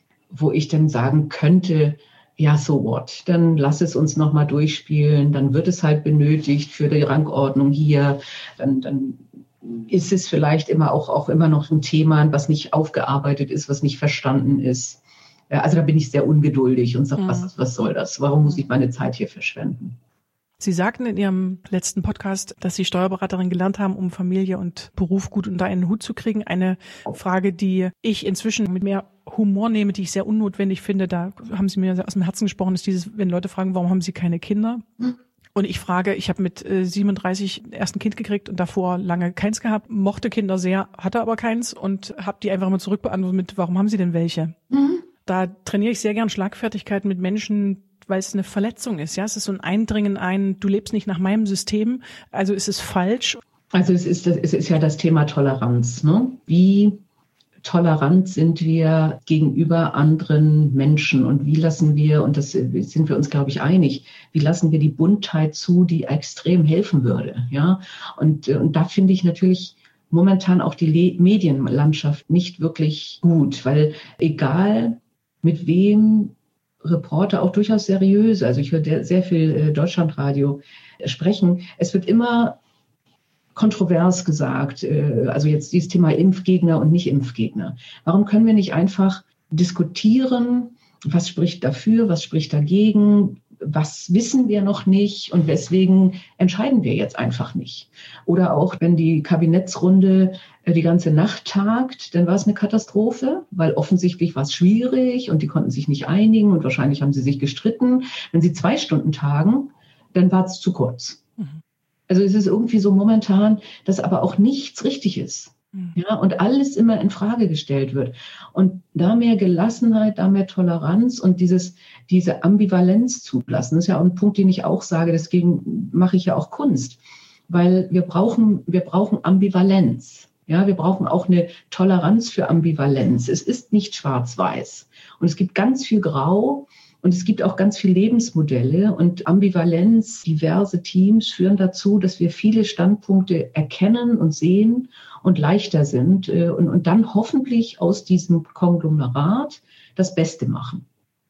wo ich dann sagen könnte, ja, so what? Dann lass es uns nochmal durchspielen. Dann wird es halt benötigt für die Rangordnung hier. Dann, dann ist es vielleicht immer auch, auch immer noch ein Thema, was nicht aufgearbeitet ist, was nicht verstanden ist. Also da bin ich sehr ungeduldig und sage, mhm. was, was soll das? Warum muss ich meine Zeit hier verschwenden? Sie sagten in Ihrem letzten Podcast, dass Sie Steuerberaterin gelernt haben, um Familie und Beruf gut unter einen Hut zu kriegen. Eine Frage, die ich inzwischen mit mehr Humor nehme, die ich sehr unnotwendig finde, da haben Sie mir aus dem Herzen gesprochen, ist dieses, wenn Leute fragen, warum haben Sie keine Kinder? Mhm. Und ich frage, ich habe mit äh, siebenunddreißig erst ein Kind gekriegt und davor lange keins gehabt, mochte Kinder sehr, hatte aber keins und habe die einfach mal zurückbeantwortet mit, warum haben Sie denn welche? Mhm. Da trainiere ich sehr gern Schlagfertigkeit mit Menschen, weil es eine Verletzung ist. Ja, es ist so ein Eindringen ein, du lebst nicht nach meinem System, also ist es falsch. Also es ist, es ist ja das Thema Toleranz. Ne? Wie tolerant sind wir gegenüber anderen Menschen und wie lassen wir, und das sind wir uns, glaube ich, einig, wie lassen wir die Buntheit zu, die extrem helfen würde. Ja, und, und da finde ich natürlich momentan auch die Le- Medienlandschaft nicht wirklich gut, weil egal mit wem Reporter, auch durchaus seriös, also ich höre sehr viel Deutschlandradio sprechen, es wird immer kontrovers gesagt, also jetzt dieses Thema Impfgegner und Nicht-Impfgegner. Warum können wir nicht einfach diskutieren, was spricht dafür, was spricht dagegen, was wissen wir noch nicht und weswegen entscheiden wir jetzt einfach nicht? Oder auch, wenn die Kabinettsrunde die ganze Nacht tagt, dann war es eine Katastrophe, weil offensichtlich war es schwierig und die konnten sich nicht einigen und wahrscheinlich haben sie sich gestritten. Wenn sie zwei Stunden tagen, dann war es zu kurz. Mhm. Also es ist irgendwie so momentan, dass aber auch nichts richtig ist. Ja, und alles immer in Frage gestellt wird. Und da mehr Gelassenheit, da mehr Toleranz und dieses, diese Ambivalenz zulassen, das ist ja auch ein Punkt, den ich auch sage, deswegen mache ich ja auch Kunst. Weil wir brauchen, wir brauchen Ambivalenz. Ja, wir brauchen auch eine Toleranz für Ambivalenz. Es ist nicht schwarz-weiß. Und es gibt ganz viel Grau. Und es gibt auch ganz viele Lebensmodelle und Ambivalenz, diverse Teams führen dazu, dass wir viele Standpunkte erkennen und sehen und leichter sind und, und dann hoffentlich aus diesem Konglomerat das Beste machen.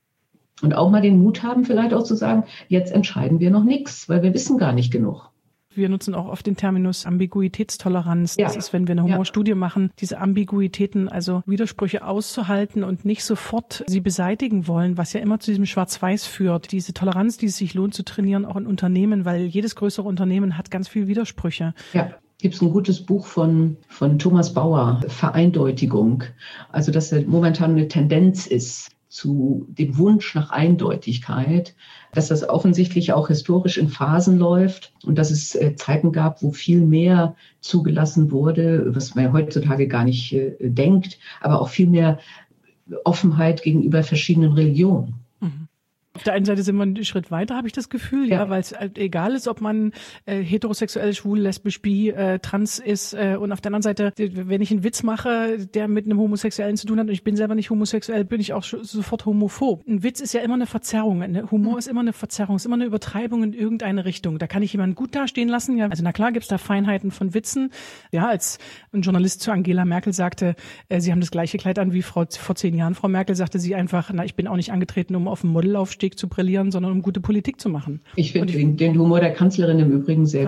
Und auch mal den Mut haben, vielleicht auch zu sagen, jetzt entscheiden wir noch nichts, weil wir wissen gar nicht genug. Wir nutzen auch oft den Terminus Ambiguitätstoleranz. Das ja. ist, wenn wir eine Humorstudie ja. machen, diese Ambiguitäten, also Widersprüche auszuhalten und nicht sofort sie beseitigen wollen, was ja immer zu diesem Schwarz-Weiß führt. Diese Toleranz, die es sich lohnt zu trainieren, auch in Unternehmen, weil jedes größere Unternehmen hat ganz viele Widersprüche. Ja. Gibt es ein gutes Buch von, von Thomas Bauer, Vereindeutigung. Also, dass momentan eine Tendenz ist zu dem Wunsch nach Eindeutigkeit, dass das offensichtlich auch historisch in Phasen läuft und dass es äh, Zeiten gab, wo viel mehr zugelassen wurde, was man ja heutzutage gar nicht äh, denkt, aber auch viel mehr Offenheit gegenüber verschiedenen Religionen. Mhm. Auf der einen Seite sind wir einen Schritt weiter, habe ich das Gefühl, ja, ja weil es halt egal ist, ob man äh, heterosexuell, schwul, lesbisch, bi, äh, trans ist äh, und auf der anderen Seite, wenn ich einen Witz mache, der mit einem Homosexuellen zu tun hat und ich bin selber nicht homosexuell, bin ich auch sofort homophob. Ein Witz ist ja immer eine Verzerrung, ein Humor mhm. ist immer eine Verzerrung, ist immer eine Übertreibung in irgendeine Richtung. Da kann ich jemanden gut dastehen lassen, ja. Also na klar gibt's da Feinheiten von Witzen. Ja, als ein Journalist zu Angela Merkel sagte, äh, sie haben das gleiche Kleid an wie Frau, vor zehn Jahren. Frau Merkel sagte sie einfach, na, ich bin auch nicht angetreten, um auf dem Modelaufstieg zu brillieren, sondern um gute Politik zu machen. Ich finde den, den Humor der Kanzlerin im Übrigen sehr hat, gut.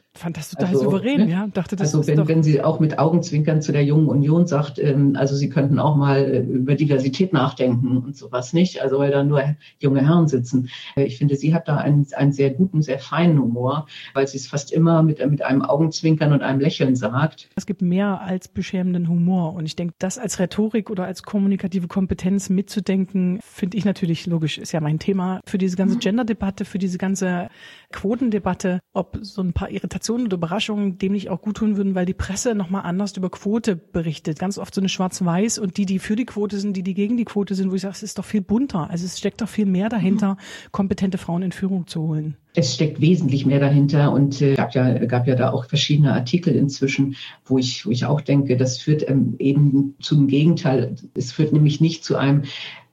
Fand das total also, souverän, ne? ja. Dachte, das also ist wenn, doch wenn sie auch mit Augenzwinkern zu der Jungen Union sagt, ähm, also sie könnten auch mal äh, über Diversität nachdenken und sowas nicht, also weil da nur junge Herren sitzen. Äh, ich finde, sie hat da einen, einen sehr guten, sehr feinen Humor, weil sie es fast immer mit, mit einem Augenzwinkern und einem Lächeln sagt. Es gibt mehr als beschämenden Humor und ich denke, das als Rhetorik oder als kommunikative Kompetenz mitzudenken, finde ich natürlich logisch, ist ja mein Thema für diese ganze Gender-Debatte, für diese ganze Quotendebatte, ob so ein paar Irritationen oder Überraschungen dem nicht auch gut tun würden, weil die Presse nochmal anders über Quote berichtet. Ganz oft so eine Schwarz-Weiß und die, die für die Quote sind, die, die gegen die Quote sind, wo ich sage, es ist doch viel bunter. Also es steckt doch viel mehr dahinter, kompetente Frauen in Führung zu holen. Es steckt wesentlich mehr dahinter und äh, gab ja gab ja da auch verschiedene Artikel inzwischen, wo ich wo ich auch denke, das führt ähm, eben zum Gegenteil. Es führt nämlich nicht zu einem,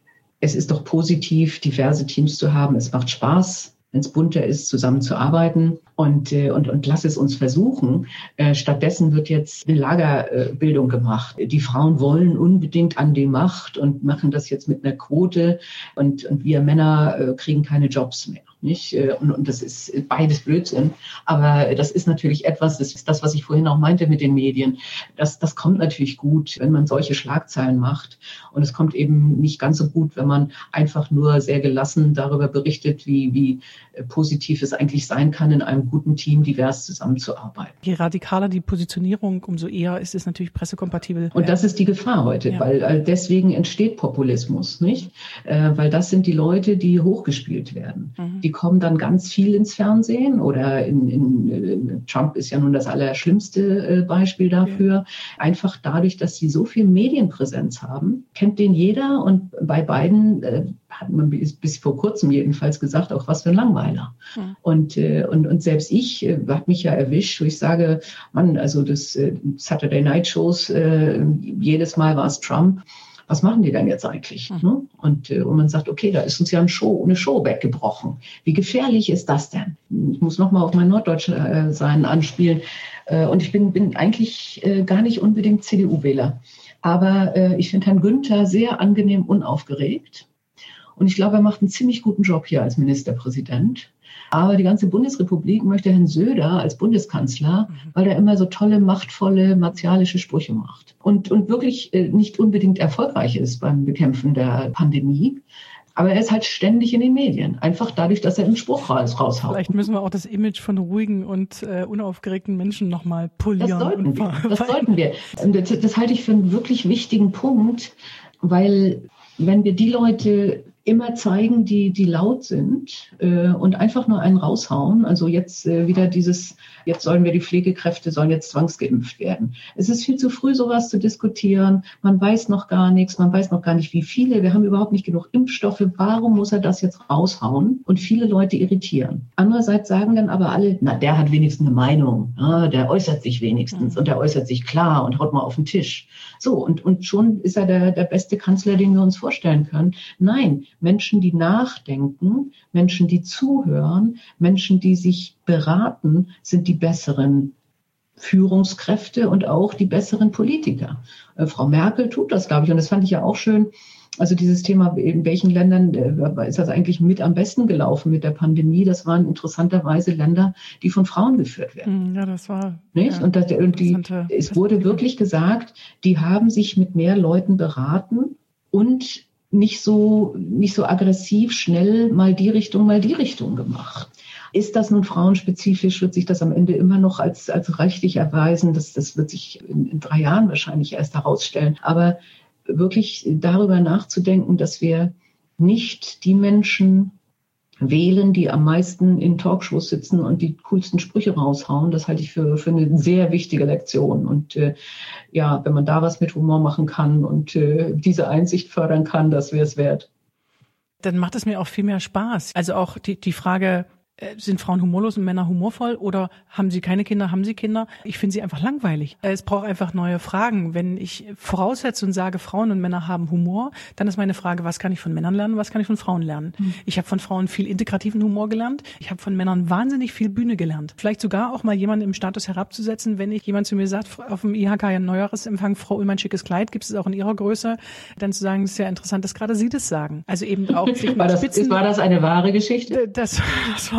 es ist doch positiv, diverse Teams zu haben. Es macht Spaß, wenn es bunter ist, zusammenzuarbeiten und, äh, und, und lass es uns versuchen. Äh, stattdessen wird jetzt eine Lagerbildung gemacht. Die Frauen wollen unbedingt an die Macht und machen das jetzt mit einer Quote und, und wir Männer äh, kriegen keine Jobs mehr. Nicht? Und, und das ist beides Blödsinn. Aber das ist natürlich etwas, das ist das, was ich vorhin auch meinte mit den Medien. Das, das kommt natürlich gut, wenn man solche Schlagzeilen macht. Und es kommt eben nicht ganz so gut, wenn man einfach nur sehr gelassen darüber berichtet, wie, wie positiv es eigentlich sein kann, in einem guten Team divers zusammenzuarbeiten. Je radikaler die Positionierung, umso eher ist es natürlich pressekompatibel. Und das ist die Gefahr heute, ja. weil deswegen entsteht Populismus, nicht? Weil das sind die Leute, die hochgespielt werden. Mhm. Die kommen dann ganz viel ins Fernsehen oder in, in Trump ist ja nun das allerschlimmste Beispiel dafür. Okay. Einfach dadurch, dass sie so viel Medienpräsenz haben, kennt den jeder und bei beiden äh, hat man bis, bis vor kurzem jedenfalls gesagt, auch was für ein Langweiler. Mhm. Und, äh, und, und selbst ich äh, habe mich ja erwischt, wo ich sage, Mann, also das äh, Saturday Night Shows, äh, jedes Mal war es Trump. Was machen die denn jetzt eigentlich? Mhm. Und, äh, und man sagt, okay, da ist uns ja eine Show, eine Show weggebrochen. Wie gefährlich ist das denn? Ich muss nochmal auf mein Norddeutsch äh, sein anspielen. Äh, und ich bin, bin eigentlich äh, gar nicht unbedingt C D U-Wähler. Aber äh, ich finde Herrn Günther sehr angenehm unaufgeregt. Und ich glaube, er macht einen ziemlich guten Job hier als Ministerpräsident. Aber die ganze Bundesrepublik möchte Herrn Söder als Bundeskanzler, weil er immer so tolle, machtvolle, martialische Sprüche macht. Und, und wirklich äh, nicht unbedingt erfolgreich ist beim Bekämpfen der Pandemie. Aber er ist halt ständig in den Medien. Einfach dadurch, dass er einen Spruch raus, raushaut. Vielleicht müssen wir auch das Image von ruhigen und äh, unaufgeregten Menschen nochmal polieren. Das sollten wir. Das sollten wir. Das, das halte ich für einen wirklich wichtigen Punkt, weil wenn wir die Leute immer zeigen, die, die laut sind äh, und einfach nur einen raushauen. Also jetzt äh, wieder dieses, jetzt sollen wir die Pflegekräfte, sollen jetzt zwangsgeimpft werden. Es ist viel zu früh, sowas zu diskutieren. Man weiß noch gar nichts, man weiß noch gar nicht, wie viele. Wir haben überhaupt nicht genug Impfstoffe. Warum muss er das jetzt raushauen? Und viele Leute irritieren. Andererseits sagen dann aber alle, na, der hat wenigstens eine Meinung. Ja, der äußert sich wenigstens mhm. und der äußert sich klar und haut mal auf den Tisch. So, und, und schon ist er der, der beste Kanzler, den wir uns vorstellen können. Nein, Menschen, die nachdenken, Menschen, die zuhören, Menschen, die sich beraten, sind die besseren Führungskräfte und auch die besseren Politiker. Äh, Frau Merkel tut das, glaube ich, und das fand ich ja auch schön. Also dieses Thema, in welchen Ländern äh, ist das eigentlich mit am besten gelaufen mit der Pandemie? Das waren interessanterweise Länder, die von Frauen geführt werden. Ja, das war. Nicht? Ja, und, das, und die, es wurde wirklich gesagt, die haben sich mit mehr Leuten beraten und nicht so, nicht so aggressiv schnell mal die Richtung, mal die Richtung gemacht. Ist das nun frauenspezifisch, wird sich das am Ende immer noch als, als rechtlich erweisen. Das, das wird sich in, in drei Jahren wahrscheinlich erst herausstellen. Aber wirklich darüber nachzudenken, dass wir nicht die Menschen wählen, die am meisten in Talkshows sitzen und die coolsten Sprüche raushauen, das halte ich für, für eine sehr wichtige Lektion. Und äh, ja, wenn man da was mit Humor machen kann und äh, diese Einsicht fördern kann, das wäre es wert. Dann macht es mir auch viel mehr Spaß. Also auch die, die Frage, sind Frauen humorlos und Männer humorvoll oder haben sie keine Kinder, haben sie Kinder? Ich finde sie einfach langweilig. Es braucht einfach neue Fragen. Wenn ich voraussetze und sage, Frauen und Männer haben Humor, dann ist meine Frage, was kann ich von Männern lernen, was kann ich von Frauen lernen? Mhm. Ich habe von Frauen viel integrativen Humor gelernt. Ich habe von Männern wahnsinnig viel Bühne gelernt. Vielleicht sogar auch mal jemanden im Status herabzusetzen, wenn ich jemand zu mir sagt, auf dem I H K Neujahresempfang, Frau Ullmann, schickes Kleid, gibt es auch in ihrer Größe, dann zu sagen, es ist ja interessant, dass gerade Sie das sagen. Also eben auch sich war, das, Spitzen, war das eine wahre Geschichte? Das, das war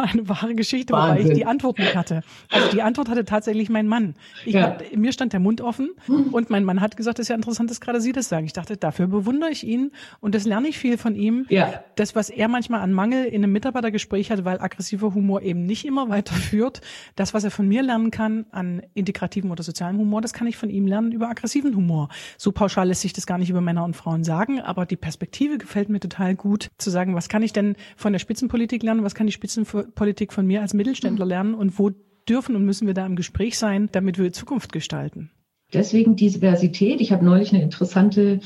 eine wahre Geschichte, Wahnsinn. wobei ich die Antwort nicht hatte. Also die Antwort hatte tatsächlich mein Mann. Ich Ja. hab, mir stand der Mund offen und mein Mann hat gesagt, es ist ja interessant, dass gerade Sie das sagen. Ich dachte, dafür bewundere ich ihn und das lerne ich viel von ihm. Ja. Das, was er manchmal an Mangel in einem Mitarbeitergespräch hat, weil aggressiver Humor eben nicht immer weiterführt, das, was er von mir lernen kann an integrativen oder sozialem Humor, das kann ich von ihm lernen über aggressiven Humor. So pauschal lässt sich das gar nicht über Männer und Frauen sagen, aber die Perspektive gefällt mir total gut, zu sagen, was kann ich denn von der Spitzenpolitik lernen, was kann die Spitzenpolitik von mir als Mittelständler lernen und wo dürfen und müssen wir da im Gespräch sein, damit wir Zukunft gestalten. Deswegen Diversität. Ich habe neulich eine interessante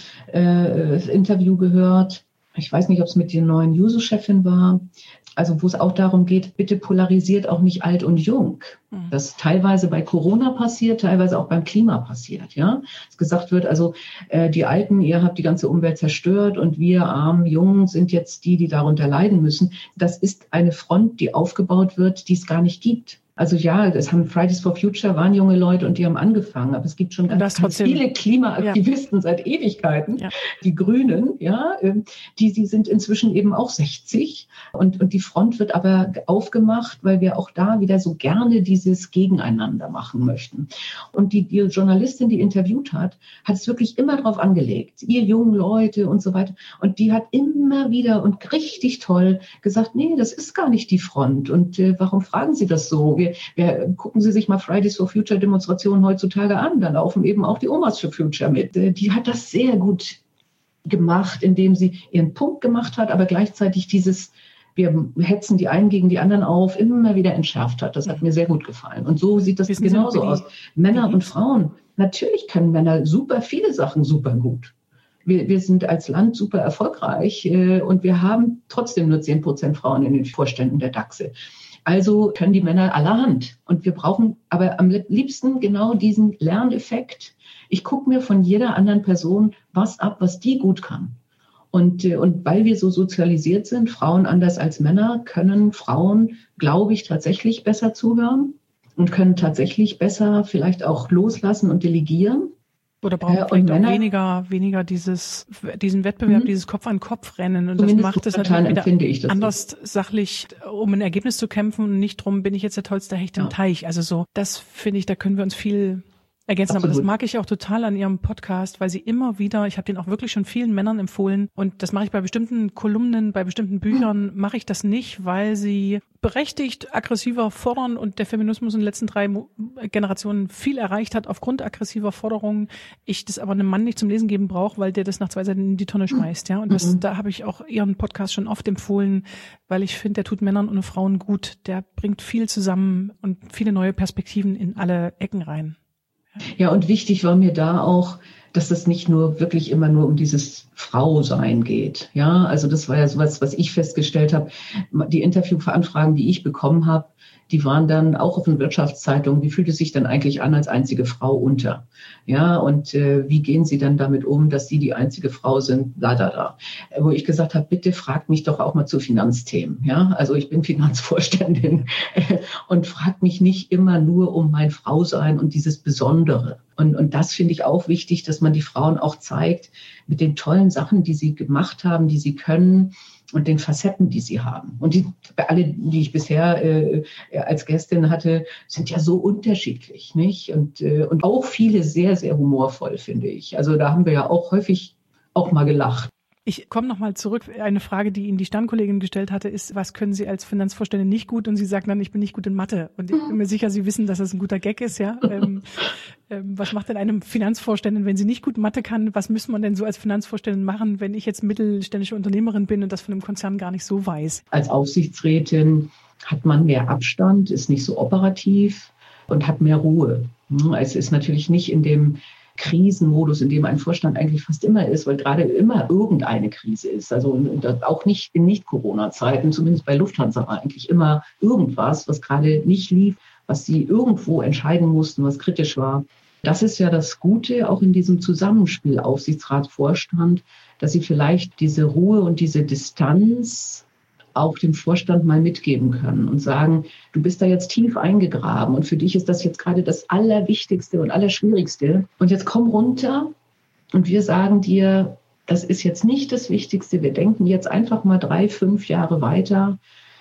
äh, Interview gehört. Ich weiß nicht, ob es mit der neuen Juso-Chefin war. Also wo es auch darum geht, bitte polarisiert auch nicht alt und jung. Das teilweise bei Corona passiert, teilweise auch beim Klima passiert. Ja, dass gesagt wird, also äh, die Alten, ihr habt die ganze Umwelt zerstört und wir armen Jungen sind jetzt die, die darunter leiden müssen. Das ist eine Front, die aufgebaut wird, die es gar nicht gibt. Also ja, das haben Fridays for Future, waren junge Leute und die haben angefangen. Aber es gibt schon ganz, ganz viele Klimaaktivisten ja. seit Ewigkeiten, ja. die Grünen, ja, die, die sind inzwischen eben auch sechzig. Und, und die Front wird aber aufgemacht, weil wir auch da wieder so gerne dieses Gegeneinander machen möchten. Und die, die Journalistin, die interviewt hat, hat es wirklich immer drauf angelegt. Ihr jungen Leute und so weiter. Und die hat immer wieder und richtig toll gesagt, nee, das ist gar nicht die Front. Und äh, warum fragen Sie das so? Wir, wir, gucken Sie sich mal Fridays for Future Demonstrationen heutzutage an. Da laufen eben auch die Omas for Future mit. Die hat das sehr gut gemacht, indem sie ihren Punkt gemacht hat, aber gleichzeitig dieses, wir hetzen die einen gegen die anderen auf, immer wieder entschärft hat. Das hat mir sehr gut gefallen. Und so sieht das Wissen genauso Sie, aus. Männer und Frauen. Natürlich können Männer super viele Sachen super gut. Wir, wir sind als Land super erfolgreich äh, und wir haben trotzdem nur zehn Prozent Frauen in den Vorständen der DAXe. Also können die Männer allerhand. Und wir brauchen aber am liebsten genau diesen Lerneffekt. Ich gucke mir von jeder anderen Person was ab, was die gut kann. Und, und weil wir so sozialisiert sind, Frauen anders als Männer, können Frauen, glaube ich, tatsächlich besser zuhören und können tatsächlich besser vielleicht auch loslassen und delegieren. Oder brauchen äh, vielleicht Männer, auch weniger, weniger dieses, diesen Wettbewerb, mhm. dieses Kopf-an-Kopf-Rennen. Und das macht es natürlich wieder anders so. Sachlich, um ein Ergebnis zu kämpfen und nicht drum, bin ich jetzt der tollste Hecht im ja. Teich. Also so, das finde ich, da können wir uns viel ergänzen. Absolut. Aber das mag ich auch total an Ihrem Podcast, weil Sie immer wieder, ich habe den auch wirklich schon vielen Männern empfohlen und das mache ich bei bestimmten Kolumnen, bei bestimmten Büchern, mhm. mache ich das nicht, weil sie berechtigt aggressiver fordern und der Feminismus in den letzten drei Mo- Generationen viel erreicht hat aufgrund aggressiver Forderungen. Ich das aber einem Mann nicht zum Lesen geben brauche, weil der das nach zwei Seiten in die Tonne schmeißt. Ja, und das, mhm. da habe ich auch Ihren Podcast schon oft empfohlen, weil ich finde, der tut Männern und Frauen gut. Der bringt viel zusammen und viele neue Perspektiven in alle Ecken rein. Ja, und wichtig war mir da auch, dass es nicht nur wirklich immer nur um dieses Frau-Sein geht. Ja, also das war ja sowas, was ich festgestellt habe. Die Interviewveranfragen, die ich bekommen habe, die waren dann auch auf den Wirtschaftszeitungen. Wie fühlt es sich denn eigentlich an als einzige Frau unter? Ja, und äh, wie gehen Sie dann damit um, dass Sie die einzige Frau sind? Da, da, da. Wo ich gesagt habe, bitte fragt mich doch auch mal zu Finanzthemen. Ja, also ich bin Finanzvorständin äh, und fragt mich nicht immer nur um mein Frausein und dieses Besondere. Und, und das finde ich auch wichtig, dass man die Frauen auch zeigt mit den tollen Sachen, die sie gemacht haben, die sie können und den Facetten, die sie haben. Und die, alle, die ich bisher äh, als Gästin hatte, sind ja so unterschiedlich, nicht? Und, äh, und auch viele sehr, sehr humorvoll, finde ich. Also da haben wir ja auch häufig auch mal gelacht. Ich komme nochmal zurück. Eine Frage, die Ihnen die Stammkollegin gestellt hatte, ist, was können Sie als Finanzvorständin nicht gut? Und Sie sagen dann, ich bin nicht gut in Mathe. Und ich bin mir sicher, Sie wissen, dass das ein guter Gag ist, ja. ähm, ähm, was macht denn einem Finanzvorständin, wenn sie nicht gut Mathe kann? Was muss man denn so als Finanzvorständin machen, wenn ich jetzt mittelständische Unternehmerin bin und das von einem Konzern gar nicht so weiß? Als Aufsichtsrätin hat man mehr Abstand, ist nicht so operativ und hat mehr Ruhe. Es ist natürlich nicht in dem Krisenmodus, in dem ein Vorstand eigentlich fast immer ist, weil gerade immer irgendeine Krise ist. Also auch nicht in Nicht-Corona-Zeiten, zumindest bei Lufthansa war eigentlich immer irgendwas, was gerade nicht lief, was sie irgendwo entscheiden mussten, was kritisch war. Das ist ja das Gute auch in diesem Zusammenspiel Aufsichtsrat, Vorstand, dass sie vielleicht diese Ruhe und diese Distanz auch dem Vorstand mal mitgeben können und sagen, du bist da jetzt tief eingegraben und für dich ist das jetzt gerade das Allerwichtigste und Allerschwierigste. Und jetzt komm runter und wir sagen dir, das ist jetzt nicht das Wichtigste. Wir denken jetzt einfach mal drei, fünf Jahre weiter.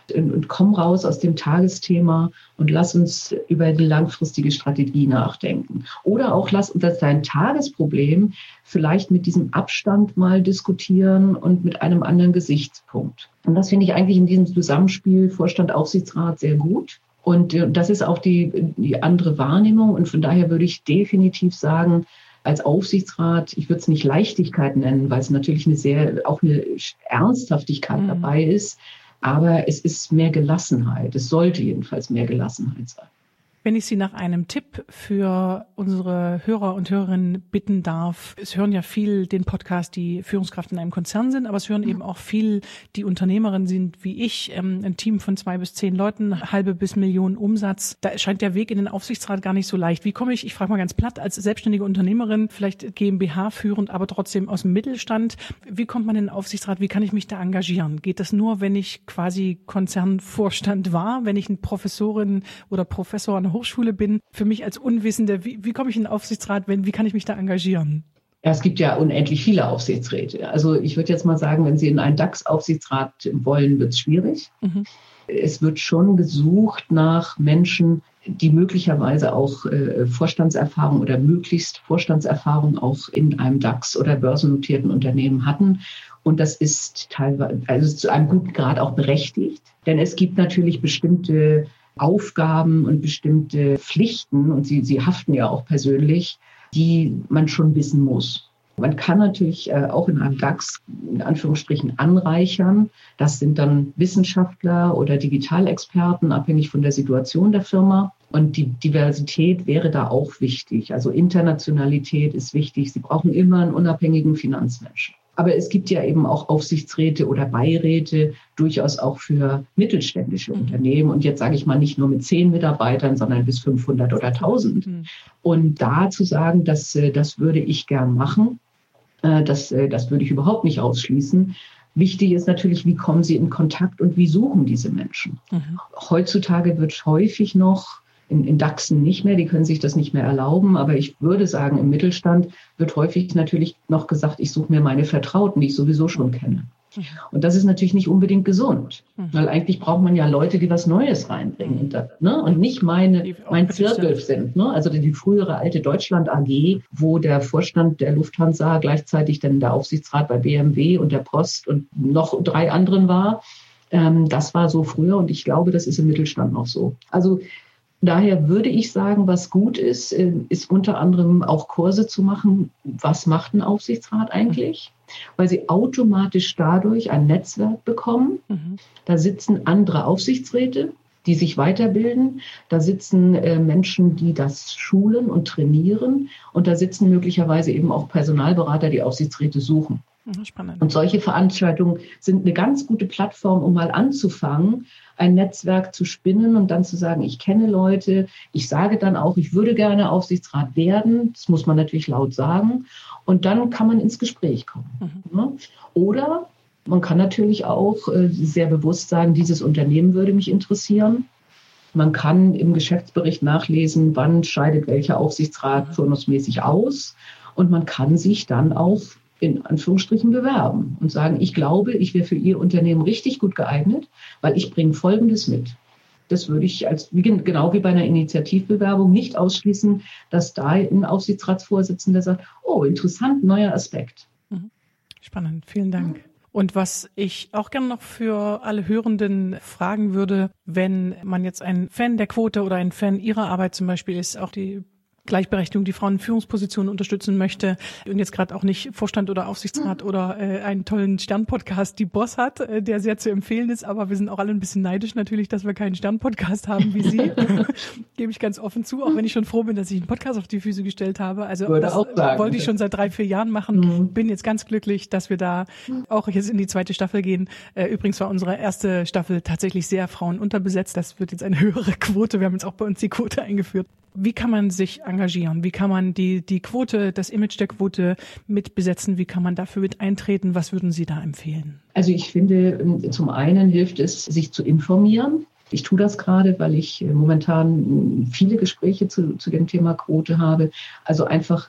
und, und komm raus aus dem Tagesthema und lass uns über die langfristige Strategie nachdenken. Oder auch lass uns dein Tagesproblem vielleicht mit diesem Abstand mal diskutieren und mit einem anderen Gesichtspunkt. Und das finde ich eigentlich in diesem Zusammenspiel Vorstand, Aufsichtsrat sehr gut. Und das ist auch die, die andere Wahrnehmung. Und von daher würde ich definitiv sagen, als Aufsichtsrat, ich würde es nicht Leichtigkeit nennen, weil es natürlich eine sehr, auch eine Ernsthaftigkeit mhm. dabei ist. Aber es ist mehr Gelassenheit. Es sollte jedenfalls mehr Gelassenheit sein. Wenn ich Sie nach einem Tipp für unsere Hörer und Hörerinnen bitten darf, es hören ja viel den Podcast, die Führungskraft in einem Konzern sind, aber es hören eben auch viel, die Unternehmerinnen sind wie ich, ein Team von zwei bis zehn Leuten, halbe bis Millionen Umsatz. Da scheint der Weg in den Aufsichtsrat gar nicht so leicht. Wie komme ich, ich frage mal ganz platt, als selbstständige Unternehmerin, vielleicht GmbH führend, aber trotzdem aus dem Mittelstand, wie kommt man in den Aufsichtsrat, wie kann ich mich da engagieren? Geht das nur, wenn ich quasi Konzernvorstand war, wenn ich eine Professorin oder Professor an Hochschule bin, für mich als Unwissende, wie, wie komme ich in den Aufsichtsrat, wenn, wie kann ich mich da engagieren? Ja, es gibt ja unendlich viele Aufsichtsräte. Also ich würde jetzt mal sagen, wenn Sie in einen DAX-Aufsichtsrat wollen, wird es schwierig. Mhm. Es wird schon gesucht nach Menschen, die möglicherweise auch äh, Vorstandserfahrung oder möglichst Vorstandserfahrung auch in einem DAX oder börsennotierten Unternehmen hatten. Und das ist teilweise, also zu einem guten Grad auch berechtigt. Denn es gibt natürlich bestimmte Aufgaben und bestimmte Pflichten, und sie, sie haften ja auch persönlich, die man schon wissen muss. Man kann natürlich äh, auch in einem DAX in Anführungsstrichen anreichern. Das sind dann Wissenschaftler oder Digitalexperten, abhängig von der Situation der Firma. Und die Diversität wäre da auch wichtig. Also Internationalität ist wichtig. Sie brauchen immer einen unabhängigen Finanzmenschen. Aber es gibt ja eben auch Aufsichtsräte oder Beiräte, durchaus auch für mittelständische mhm. Unternehmen. Und jetzt sage ich mal nicht nur mit zehn Mitarbeitern, sondern bis fünfhundert oder tausend. Mhm. Und da zu sagen, das, das würde ich gern machen, das, das würde ich überhaupt nicht ausschließen. Wichtig ist natürlich, wie kommen Sie in Kontakt und wie suchen diese Menschen? Mhm. Heutzutage wird häufig noch In, in DAXen nicht mehr, die können sich das nicht mehr erlauben. Aber ich würde sagen, im Mittelstand wird häufig natürlich noch gesagt, ich suche mir meine Vertrauten, die ich sowieso schon kenne. Mhm. Und das ist natürlich nicht unbedingt gesund, mhm. weil eigentlich braucht man ja Leute, die was Neues reinbringen. Und, das, ne? und nicht meine, mein Zirkel sind. Ne? Also die frühere alte Deutschland A G, wo der Vorstand der Lufthansa gleichzeitig dann der Aufsichtsrat bei B M W und der Post und noch drei anderen war. Ähm, das war so früher und ich glaube, das ist im Mittelstand noch so. Also daher würde ich sagen, was gut ist, ist unter anderem auch Kurse zu machen. Was macht ein Aufsichtsrat eigentlich? Weil sie automatisch dadurch ein Netzwerk bekommen. Mhm. Da sitzen andere Aufsichtsräte, die sich weiterbilden. Da sitzen äh, Menschen, die das schulen und trainieren. Und da sitzen möglicherweise eben auch Personalberater, die Aufsichtsräte suchen. Spannend. Und solche Veranstaltungen sind eine ganz gute Plattform, um mal anzufangen, ein Netzwerk zu spinnen und dann zu sagen, ich kenne Leute, ich sage dann auch, ich würde gerne Aufsichtsrat werden. Das muss man natürlich laut sagen. Und dann kann man ins Gespräch kommen. Mhm. Oder man kann natürlich auch sehr bewusst sagen, dieses Unternehmen würde mich interessieren. Man kann im Geschäftsbericht nachlesen, wann scheidet welcher Aufsichtsrat turnusmäßig aus. Und man kann sich dann auch in Anführungsstrichen bewerben und sagen, ich glaube, ich wäre für Ihr Unternehmen richtig gut geeignet, weil ich bringe Folgendes mit. Das würde ich als wie, genau wie bei einer Initiativbewerbung nicht ausschließen, dass da ein Aufsichtsratsvorsitzender sagt, oh, interessant, neuer Aspekt. Spannend, vielen Dank. Mhm. Und was ich auch gerne noch für alle Hörenden fragen würde, wenn man jetzt ein Fan der Quote oder ein Fan Ihrer Arbeit zum Beispiel ist, auch die Gleichberechtigung, die Frauen in Führungspositionen unterstützen möchte und jetzt gerade auch nicht Vorstand oder Aufsichtsrat oder äh, einen tollen Stern-Podcast, die Boss hat, äh, der sehr zu empfehlen ist, aber wir sind auch alle ein bisschen neidisch natürlich, dass wir keinen Stern-Podcast haben wie Sie. Gebe ich ganz offen zu, auch wenn ich schon froh bin, dass ich einen Podcast auf die Füße gestellt habe. Also Würde das auch sagen, wollte ich schon seit drei, vier Jahren machen. Mhm. Bin jetzt ganz glücklich, dass wir da auch jetzt in die zweite Staffel gehen. Äh, übrigens war unsere erste Staffel tatsächlich sehr frauenunterbesetzt. Das wird jetzt eine höhere Quote. Wir haben jetzt auch bei uns die Quote eingeführt. Wie kann man sich engagieren? Wie kann man die, die Quote, das Image der Quote mit besetzen? Wie kann man dafür mit eintreten? Was würden Sie da empfehlen? Also ich finde, zum einen hilft es, sich zu informieren. Ich tue das gerade, weil ich momentan viele Gespräche zu, zu dem Thema Quote habe. Also einfach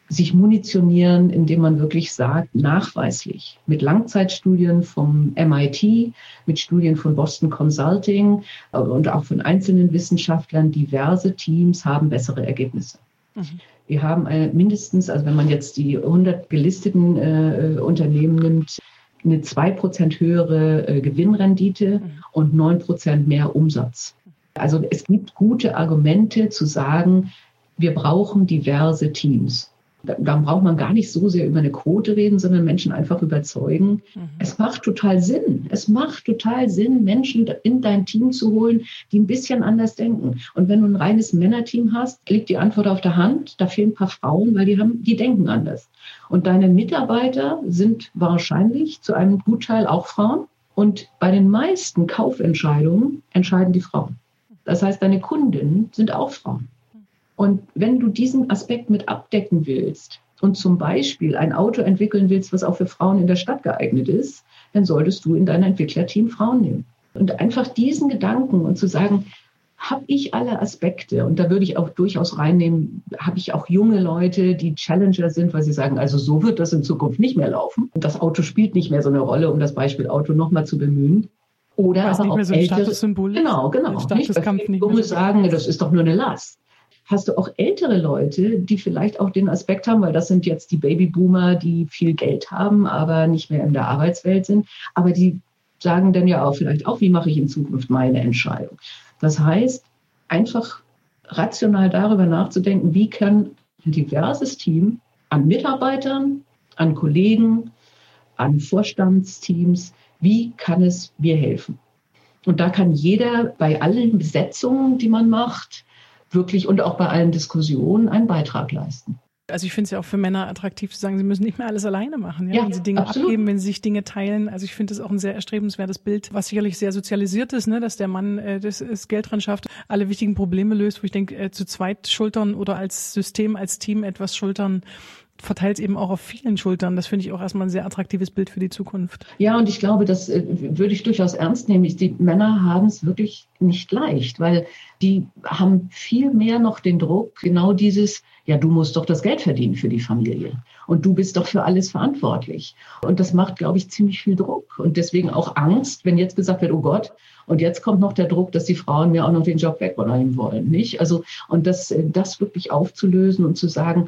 sich munitionieren, indem man wirklich sagt, nachweislich, mit Langzeitstudien vom M I T, mit Studien von Boston Consulting und auch von einzelnen Wissenschaftlern, diverse Teams haben bessere Ergebnisse. Mhm. Wir haben eine, mindestens, also wenn man jetzt die hundert gelisteten äh, Unternehmen nimmt, eine zwei Prozent höhere äh, Gewinnrendite mhm. und neun Prozent mehr Umsatz. Also es gibt gute Argumente zu sagen, wir brauchen diverse Teams. Da braucht man gar nicht so sehr über eine Quote reden, sondern Menschen einfach überzeugen. Mhm. Es macht total Sinn. Es macht total Sinn, Menschen in dein Team zu holen, die ein bisschen anders denken. Und wenn du ein reines Männerteam hast, liegt die Antwort auf der Hand. Da fehlen ein paar Frauen, weil die haben, die denken anders. Und deine Mitarbeiter sind wahrscheinlich zu einem Gutteil auch Frauen. Und bei den meisten Kaufentscheidungen entscheiden die Frauen. Das heißt, deine Kundinnen sind auch Frauen. Und wenn du diesen Aspekt mit abdecken willst und zum Beispiel ein Auto entwickeln willst, was auch für Frauen in der Stadt geeignet ist, dann solltest du in dein Entwicklerteam Frauen nehmen. Und einfach diesen Gedanken und zu sagen, habe ich alle Aspekte, und da würde ich auch durchaus reinnehmen, habe ich auch junge Leute, die Challenger sind, weil sie sagen, also so wird das in Zukunft nicht mehr laufen. Und das Auto spielt nicht mehr so eine Rolle, um das Beispiel Auto nochmal zu bemühen. Oder aber auch so ältere, Statussymbol. Genau, genau. Statuskampf nicht. Junge sagen, das ist doch nur eine Last. Hast du auch ältere Leute, die vielleicht auch den Aspekt haben, weil das sind jetzt die Babyboomer, die viel Geld haben, aber nicht mehr in der Arbeitswelt sind. Aber die sagen dann ja auch vielleicht auch, wie mache ich in Zukunft meine Entscheidung? Das heißt, einfach rational darüber nachzudenken, wie kann ein diverses Team an Mitarbeitern, an Kollegen, an Vorstandsteams, wie kann es mir helfen? Und da kann jeder bei allen Besetzungen, die man macht, wirklich und auch bei allen Diskussionen einen Beitrag leisten. Also ich finde es ja auch für Männer attraktiv zu sagen, sie müssen nicht mehr alles alleine machen, ja? Ja, wenn sie Dinge absolut. abgeben, wenn sie sich Dinge teilen. Also ich finde das auch ein sehr erstrebenswertes Bild, was sicherlich sehr sozialisiert ist, ne? Dass der Mann äh, das, das Geld dran schafft, alle wichtigen Probleme löst, wo ich denke, äh, zu zweit schultern oder als System, als Team etwas schultern, verteilt es eben auch auf vielen Schultern. Das finde ich auch erstmal ein sehr attraktives Bild für die Zukunft. Ja, und ich glaube, das äh, würde ich durchaus ernst nehmen. Die Männer haben es wirklich nicht leicht, weil die haben viel mehr noch den Druck, genau dieses, ja, du musst doch das Geld verdienen für die Familie und du bist doch für alles verantwortlich. Und das macht, glaube ich, ziemlich viel Druck und deswegen auch Angst, wenn jetzt gesagt wird, oh Gott, und jetzt kommt noch der Druck, dass die Frauen mir auch noch den Job wegnehmen wollen, nicht? Also, und das, das wirklich aufzulösen und zu sagen,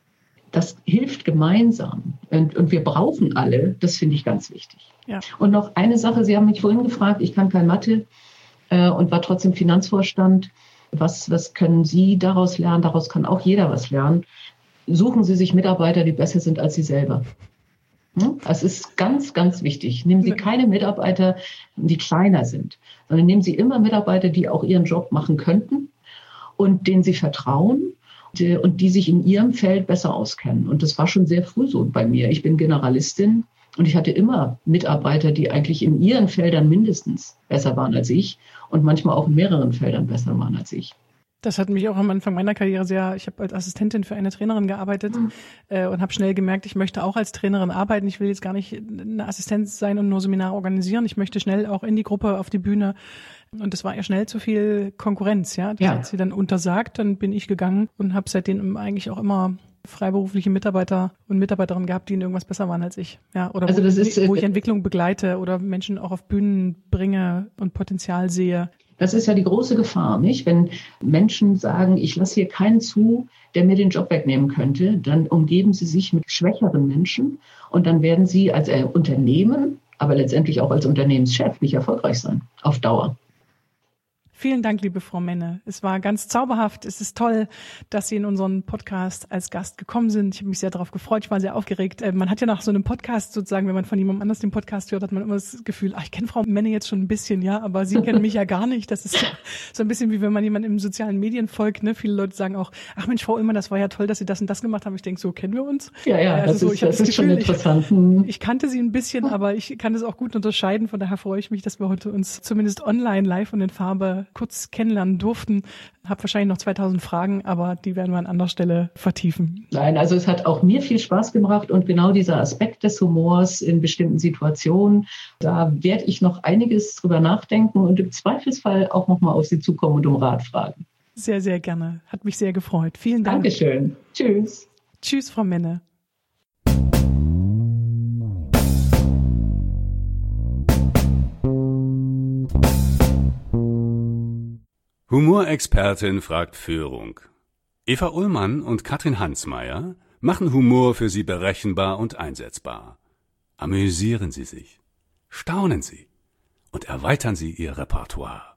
das hilft gemeinsam und, und wir brauchen alle, das finde ich ganz wichtig. Ja. Und noch eine Sache, Sie haben mich vorhin gefragt, ich kann kein Mathe äh, und war trotzdem Finanzvorstand. Was, was können Sie daraus lernen? Daraus kann auch jeder was lernen. Suchen Sie sich Mitarbeiter, die besser sind als Sie selber. Hm? Das ist ganz, ganz wichtig. Nehmen Sie keine Mitarbeiter, die kleiner sind, sondern nehmen Sie immer Mitarbeiter, die auch ihren Job machen könnten und denen Sie vertrauen und die sich in ihrem Feld besser auskennen. Und das war schon sehr früh so bei mir. Ich bin Generalistin und ich hatte immer Mitarbeiter, die eigentlich in ihren Feldern mindestens besser waren als ich und manchmal auch in mehreren Feldern besser waren als ich. Das hat mich auch am Anfang meiner Karriere sehr, ich habe als Assistentin für eine Trainerin gearbeitet mhm. äh, und habe schnell gemerkt, ich möchte auch als Trainerin arbeiten. Ich will jetzt gar nicht eine Assistenz sein und nur Seminare organisieren. Ich möchte schnell auch in die Gruppe, auf die Bühne. Und das war ja schnell zu viel Konkurrenz, ja. Das ja. hat sie dann untersagt, dann bin ich gegangen und habe seitdem eigentlich auch immer freiberufliche Mitarbeiter und Mitarbeiterinnen gehabt, die in irgendwas besser waren als ich. Ja, oder also wo, das ist, wo ich Entwicklung begleite oder Menschen auch auf Bühnen bringe und Potenzial sehe. Das ist ja die große Gefahr, nicht? Wenn Menschen sagen, ich lasse hier keinen zu, der mir den Job wegnehmen könnte, dann umgeben sie sich mit schwächeren Menschen und dann werden sie als Unternehmen, aber letztendlich auch als Unternehmenschef nicht erfolgreich sein, auf Dauer. Vielen Dank, liebe Frau Menne. Es war ganz zauberhaft. Es ist toll, dass Sie in unseren Podcast als Gast gekommen sind. Ich habe mich sehr darauf gefreut. Ich war sehr aufgeregt. Man hat ja nach so einem Podcast sozusagen, wenn man von jemandem anders den Podcast hört, hat man immer das Gefühl, ach, ich kenne Frau Menne jetzt schon ein bisschen, ja, aber Sie kennen mich ja gar nicht. Das ist so ein bisschen wie wenn man jemandem im sozialen Medien folgt. Ne? Viele Leute sagen auch, ach Mensch, Frau Ullmann, das war ja toll, dass Sie das und das gemacht haben. Ich denke, so kennen wir uns. Ja, ja, also das so, ist, ich das, das das Gefühl, schon interessant. Ich, ich kannte Sie ein bisschen, aber ich kann das auch gut unterscheiden. Von daher freue ich mich, dass wir heute uns zumindest online live und in Farbe kurz kennenlernen durften. Habe wahrscheinlich noch zweitausend Fragen, aber die werden wir an anderer Stelle vertiefen. Nein, also es hat auch mir viel Spaß gemacht und genau dieser Aspekt des Humors in bestimmten Situationen, da werde ich noch einiges drüber nachdenken und im Zweifelsfall auch nochmal auf Sie zukommen und um Rat fragen. Sehr, sehr gerne. Hat mich sehr gefreut. Vielen Dank. Dankeschön. Tschüss. Tschüss, Frau Menne. Humorexpertin fragt Führung. Eva Ullmann und Katrin Hansmeier machen Humor für Sie berechenbar und einsetzbar. Amüsieren Sie sich, staunen Sie und erweitern Sie Ihr Repertoire.